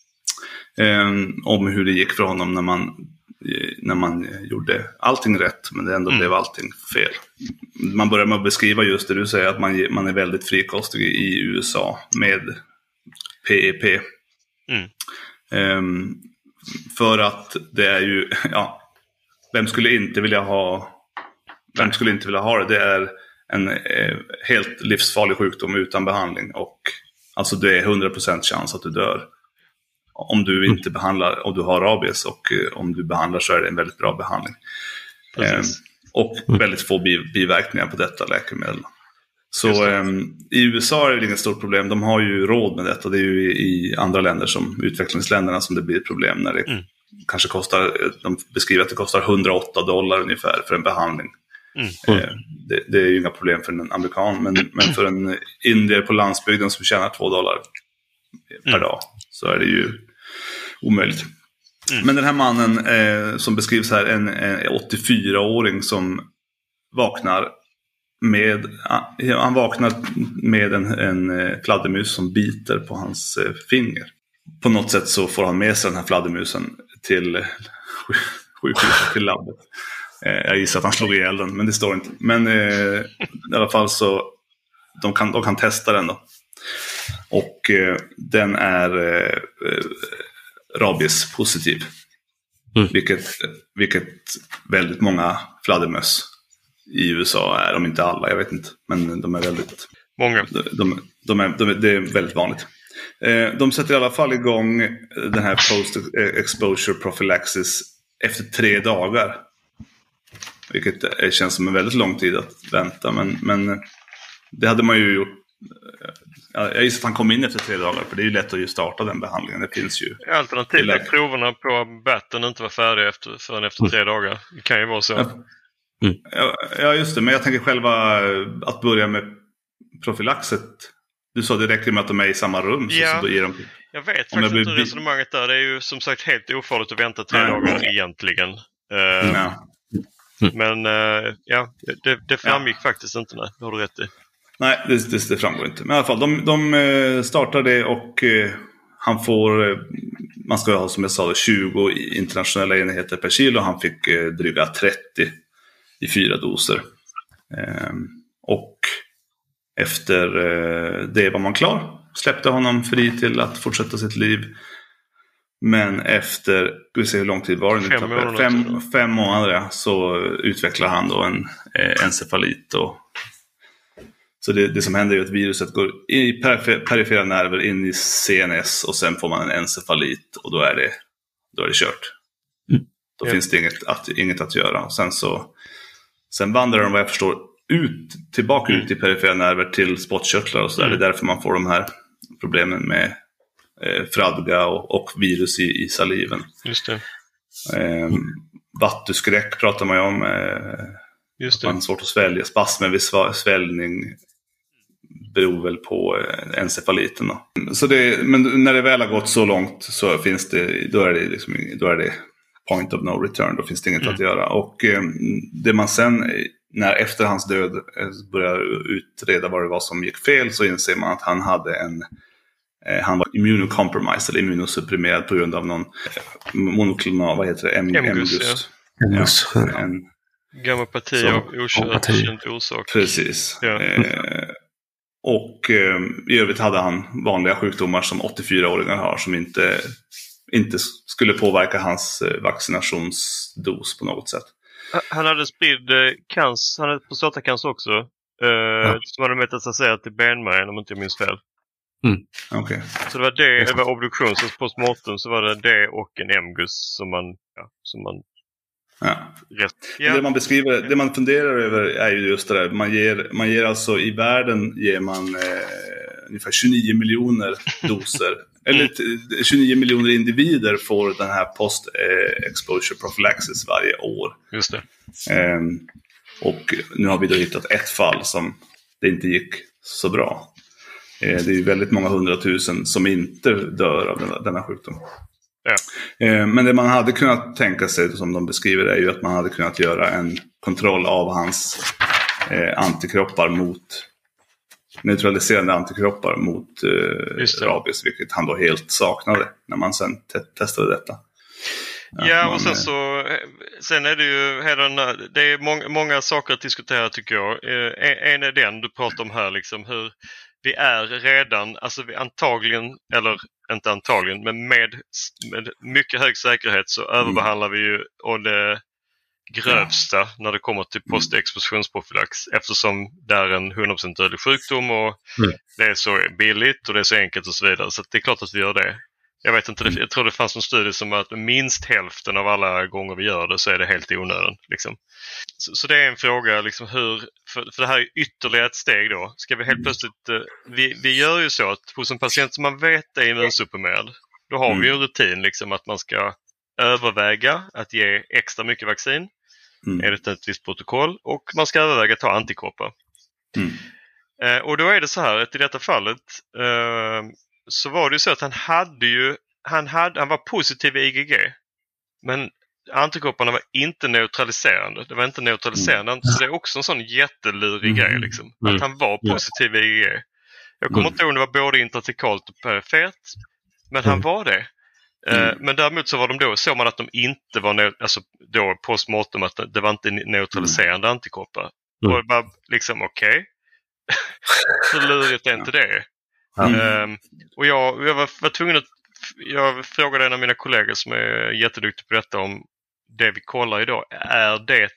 Um, om hur det gick för honom när man när man gjorde allting rätt, men det ändå mm. blev allting fel. Man börjar med att beskriva just det du säger, att man, man är väldigt frikostig i U S A med P E P. Mm. Um, för att det är ju, ja, vem skulle inte vilja ha vem skulle inte vilja ha det? Det är en eh, helt livsfarlig sjukdom utan behandling, och alltså det är hundra procent chans att du dör om du inte behandlar, och du har rabies, och eh, om du behandlar så är det en väldigt bra behandling. Eh, och väldigt få bi- biverkningar på detta läkemedel. Så eh, i U S A är det inget stort problem. De har ju råd med detta. Det är ju i, i andra länder, som utvecklingsländerna, som det blir ett problem när det mm. kanske kostar, de beskriver att det kostar hundraåtta dollar ungefär för en behandling. Mm. Eh, det, det är ju inga problem för en amerikan, men, men för en indier på landsbygden som tjänar två dollar per mm. dag så är det ju omöjligt. Mm. Men den här mannen eh, som beskrivs här, en, en åttiofyra-åring som vaknar med han vaknar med en, en fladdermus som biter på hans eh, finger. På något sätt så får han med sig den här fladdermusen till sjukhuset, till labbet. Eh, jag gissar att han slog ihjäl den, men det står inte. Men eh, i alla fall så de kan, de kan testa den då. Och eh, den är eh, rabies positiv. Mm. Vilket, vilket väldigt många fladdermöss i U S A är, om inte alla, jag vet inte. Men de är väldigt många. De, de, de är, de, det är väldigt vanligt. Eh, de sätter i alla fall igång den här post-exposure prophylaxis efter tre dagar. Vilket känns som en väldigt lång tid att vänta. Men, men det hade man ju gjort. Jag gissar att han kom in efter tre dagar, för det är ju lätt att ju starta den behandlingen. Det finns ju alternativt att proverna på batten inte var färdiga efter, förrän efter tre dagar. Det kan ju vara så. Mm. Ja, just det. Men jag tänker själva att börja med profylaxet. Du sa det räcker med att de är i samma rum. Ja, så, så då ger de... jag vet faktiskt inte blir... resonemanget där. Det är ju som sagt helt ofarligt att vänta tre Nej. dagar egentligen. Uh, ja. Men uh, ja, det, det framgick ja. faktiskt inte. Nej, det har du rätt i. Nej, det, det, det framgår inte. Men i alla fall, de, de startar det, och eh, han får, eh, man ska ha som jag sa tjugo internationella enheter per kilo. Han fick eh, dryga trettio i fyra doser. Eh, och efter eh, det var man klar. Släppte honom fri till att fortsätta sitt liv. Men efter, vi ser hur lång tid var det nu? Fem månader, fem, fem månader ja, så utvecklar han då en eh, encefalit. Och så det, det som händer är att viruset går i perifer, perifera nerver in i C N S, och sen får man en encefalit, och då är det, då är det kört. Mm. Då ja. finns det inget att, inget att göra. Och sen, så, sen vandrar de, vad jag förstår, ut, tillbaka mm. ut i perifera nerver till spottkörtlar och så där. Mm. Det är därför man får de här problemen med eh, fradga och, och virus i, i saliven. Just det. Eh, vattuskräck pratar man ju om. Eh, Just det. Man har svårt att svälja. Spasmer vid sväljning beror väl på encefaliten då. Så det, men när det väl har gått så långt så finns det, då är det, liksom, då är det point of no return. Då finns det inget mm. att göra. Och eh, det man sen, när efter hans död börjar utreda vad det var som gick fel, så inser man att han hade en eh, han var immunocompromised eller immunosupprimerad på grund av någon eh, monoklonal, vad heter det? M- Emgus. Emgus. Ja. Ja, en gammopati av okänd orsak. Precis. Ja. Eh, och eh, i övrigt hade han vanliga sjukdomar som åttiofyra-åringar har, som inte, inte skulle påverka hans eh, vaccinationsdos på något sätt. Han hade spridd cancer, han hade prostatacancer också. Uh, Ja. Som hade metastaserat till benmärgen om inte jag minns fel. Mm. Okej. Så det var det, det var obduktion, så postmortem så var det det och en M G U S som man, ja, som man Ja. rätt. Men Ja. Det man beskriver, det man funderar över är ju just det där. Man ger, man ger alltså i världen ger man eh, ungefär tjugonio miljoner doser. Eller t- tjugonio miljoner individer får den här post-exposure prophylaxis varje år. Just det. Ehm, och nu har vi då hittat ett fall som det inte gick så bra. Eh, det är ju väldigt många hundratusen som inte dör av denna, denna sjukdom. Ja. Eh, men det man hade kunnat tänka sig, som de beskriver, är ju att man hade kunnat göra en kontroll av hans eh, antikroppar mot neutraliserande antikroppar mot eh, rabies, vilket han då helt saknade när man sen te- testade detta. Ja, ja man, och sen så sen är det ju hela, det är många, många saker att diskutera tycker jag. Eh, en är den du pratar om här, liksom hur vi är redan, alltså vi antagligen, eller inte antagligen, men med, med mycket hög säkerhet så mm. överbehandlar vi ju och det grövsta ja. när det kommer till postexpositionsprophylax, eftersom det är en hundra procent dödlig sjukdom och mm. det är så billigt och det är så enkelt och så vidare. Så det är klart att vi gör det. Jag vet inte, jag tror det fanns en studie som att minst hälften av alla gånger vi gör det så är det helt i onödan. Liksom. Så, så det är en fråga, liksom hur, för, för det här är ytterligare ett steg då. Ska vi helt plötsligt, vi, vi gör ju så att hos en patient som man vet är immunsupprimerad, då har mm. vi ju en rutin liksom att man ska överväga att ge extra mycket vaccin mm. enligt ett visst protokoll och man ska överväga att ta antikroppar. Mm. Eh, och då är det så här att i detta fallet eh, så var det ju så att han hade ju han, hade, han var positiv i I G G men antikropparna var inte neutraliserande. Det var inte neutraliserande. Mm. Så det är också en sån jättelurig mm. grej liksom. Mm. Att han var positiv i I G G. Jag kommer mm. inte ihåg om det var både intratikalt och perifert. Men mm. han var det. Mm. Uh, men däremot så var de då, såg man att de inte var neu- alltså då postmortem att det var inte neutraliserande mm. antikroppar. Mm. Och det var liksom okej. Okay. Så lurigt är inte det. Mm. Um, och jag, jag var, var tvungen att jag frågade en av mina kollegor som är jätteduktig på detta om det vi kollar idag. Är det,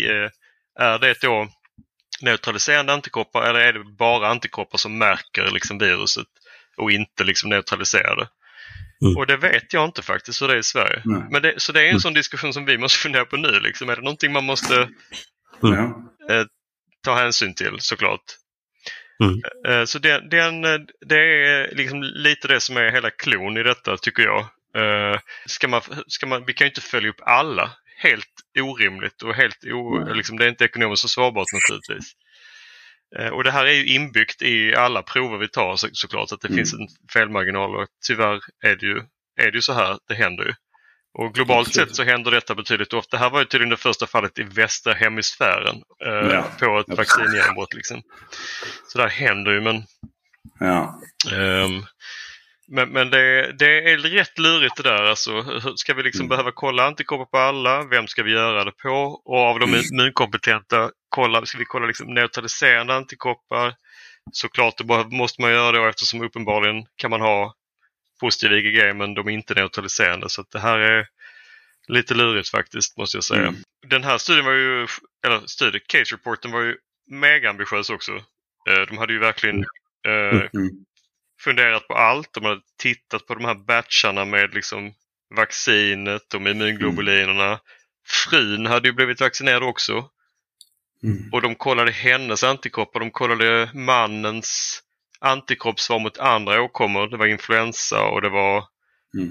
är det då neutraliserande antikroppar eller är det bara antikroppar som märker liksom viruset och inte liksom neutraliserade? Mm. Och det vet jag inte faktiskt hur det är i Sverige. Mm. Men det, så det är en mm. sån diskussion som vi måste fundera på nu. Liksom. Är det någonting man måste mm. eh, ta hänsyn till såklart? Mm. Eh, så det, den, det är liksom lite det som är hela klon i detta tycker jag. Eh, ska man, ska man, vi kan ju inte följa upp alla. Helt orimligt och helt o, mm. liksom, det är inte ekonomiskt försvarbart naturligtvis. Eh, och det här är ju inbyggt i alla prover vi tar så, såklart att det mm. finns en felmarginal och tyvärr är det ju, är det ju så här det händer ju. Och globalt Absolut. sett så händer detta betydligt ofta. Det här var ju tydligen det första fallet i västra hemisfären eh, ja. på ett vaccingenombrott liksom. Så där händer ju men ja. Um, men, men det, det är rätt lurigt det där. Alltså, ska vi liksom mm. behöva kolla antikroppar på alla? Vem ska vi göra det på? Och av de immunkompetenta kolla, ska vi kolla liksom neutraliserande antikroppar? Såklart det måste man göra då eftersom uppenbarligen kan man ha positiv I G G men de är inte neutraliserande. Så att det här är lite lurigt faktiskt måste jag säga. Mm. Den här studien var ju, eller studien, case reporten var ju mega ambitiös också. De hade ju verkligen mm. eh, funderat på allt. De hade tittat på de här batcharna med liksom vaccinet och med immunglobulinerna. Mm. Frun hade ju blivit vaccinerad också. Mm. Och de kollade hennes antikroppar. De kollade mannens antikroppsvar mot andra åkommor. Det var influensa och det var mm.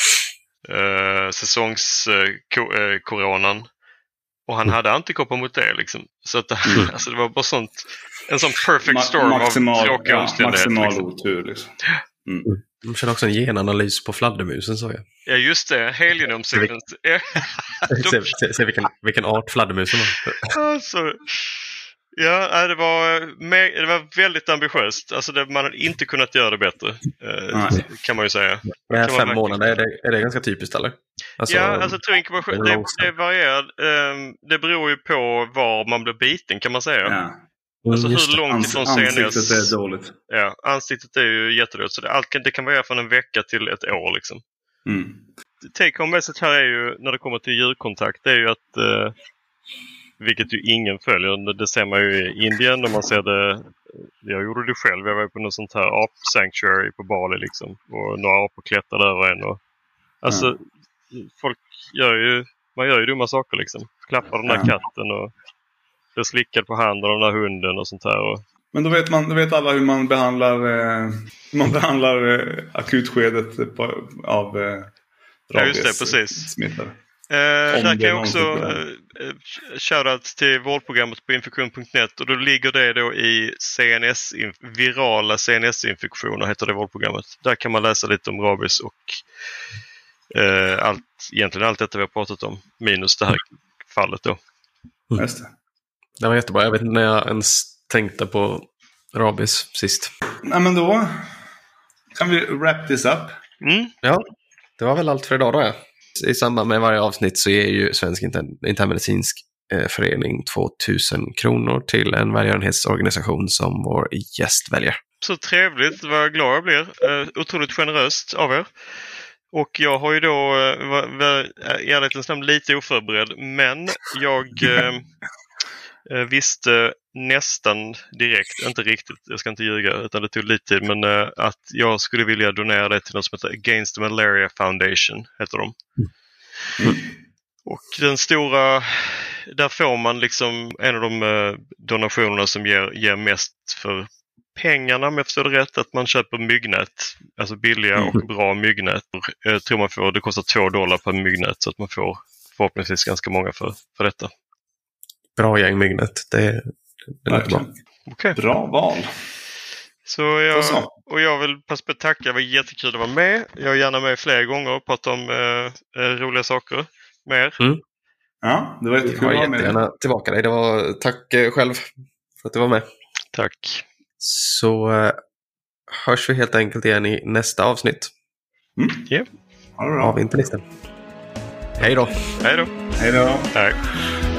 eh, säsongskoronan. Eh, och han mm. hade antikroppar mot det liksom. Så att mm. alltså, det var bara sånt en sån perfect storm Ma- maximal, av tråkiga ja, omständigheter. Maximal liksom. Otur liksom. Mm. De känner också en genanalys på fladdermusen så jag. Ja just det, helgenomsekvens. Se, se, se vilken, vilken art fladdermusen var. Alltså, ja, det var, det var väldigt ambitiöst. Alltså det, man hade inte kunnat göra det bättre. Eh, kan man ju säga. Det här kan fem månader, är det, är det ganska typiskt eller? Alltså, ja, alltså inkubation, det, det varierar. Um, det beror ju på var man blir biten kan man säga. Ja. Alltså Just hur långt ifrån C N S... Ansiktet är dåligt. Ja, ansiktet är ju jättedåligt. Så det, allt kan, det kan variera från en vecka till ett år liksom. Mm. Take home message här är ju, när det kommer till djurkontakt, det är ju att uh, vilket ju ingen följer. Det ser man ju i Indien när man ser det. Jag gjorde det själv. Jag var på något sånt här ap-sanctuary på Bali liksom. Och några apor klättrade över en. Och, alltså, mm. folk gör ju, man gör ju dumma saker liksom. Klappar den där mm. katten och blir slickad på handen av den där hunden och sånt här. Och... Men då vet, man, då vet alla hur man behandlar, eh, hur man behandlar eh, akutskedet på, av eh, rabies. Ja, just det, precis. Smittade. Eh, där kan jag också eh, shoutout till vårdprogrammet på infektion punkt net och då ligger det då i C N S, virala C N S-infektioner heter det vårdprogrammet. Där kan man läsa lite om rabies och eh, allt, egentligen allt detta vi har pratat om, minus det här fallet då. Mm. Just det. Det var jättebra, jag vet inte när jag ens tänkte på rabies sist. Nej, men då kan vi wrap this up. Mm. Ja, det var väl allt för idag då, ja. I samband med varje avsnitt så ger ju Svensk internmedicinsk eh, förening tvåtusen kronor till en välgörenhetsorganisation som vår gäst väljer. Så trevligt, vad glad jag blir. Eh, otroligt generöst av er. Och jag har ju då eh, var, var, i ärlighetens namn lite oförberedd, men jag eh, visste nästan direkt, inte riktigt, jag ska inte ljuga utan det tog lite tid, men äh, att jag skulle vilja donera det till något som heter Against the Malaria Foundation, heter de. Mm. Och den stora, där får man liksom en av de äh, donationerna som ger, ger mest för pengarna, om jag förstår det rätt, att man köper myggnät, alltså billiga mm. och bra myggnät. Jag tror man får, det kostar två dollar per myggnät så att man får förhoppningsvis ganska många för, för detta. Bra gäng myggnät, det Det låter bra. Okay. Bra val. Så jag, och jag vill passa på att tacka. Det var jättekul att vara med. Jag är gärna med fler gånger och prata om eh, roliga saker med er. Mm. Ja, det var jättekul att vara med. Jättegärna tillbaka dig. Det var, tack eh, själv för att du var med. Tack. Så eh, hörs vi helt enkelt igen i nästa avsnitt. Mm. Yeah. Av Internisten. Hej då. Hej då. Hej då. Tack.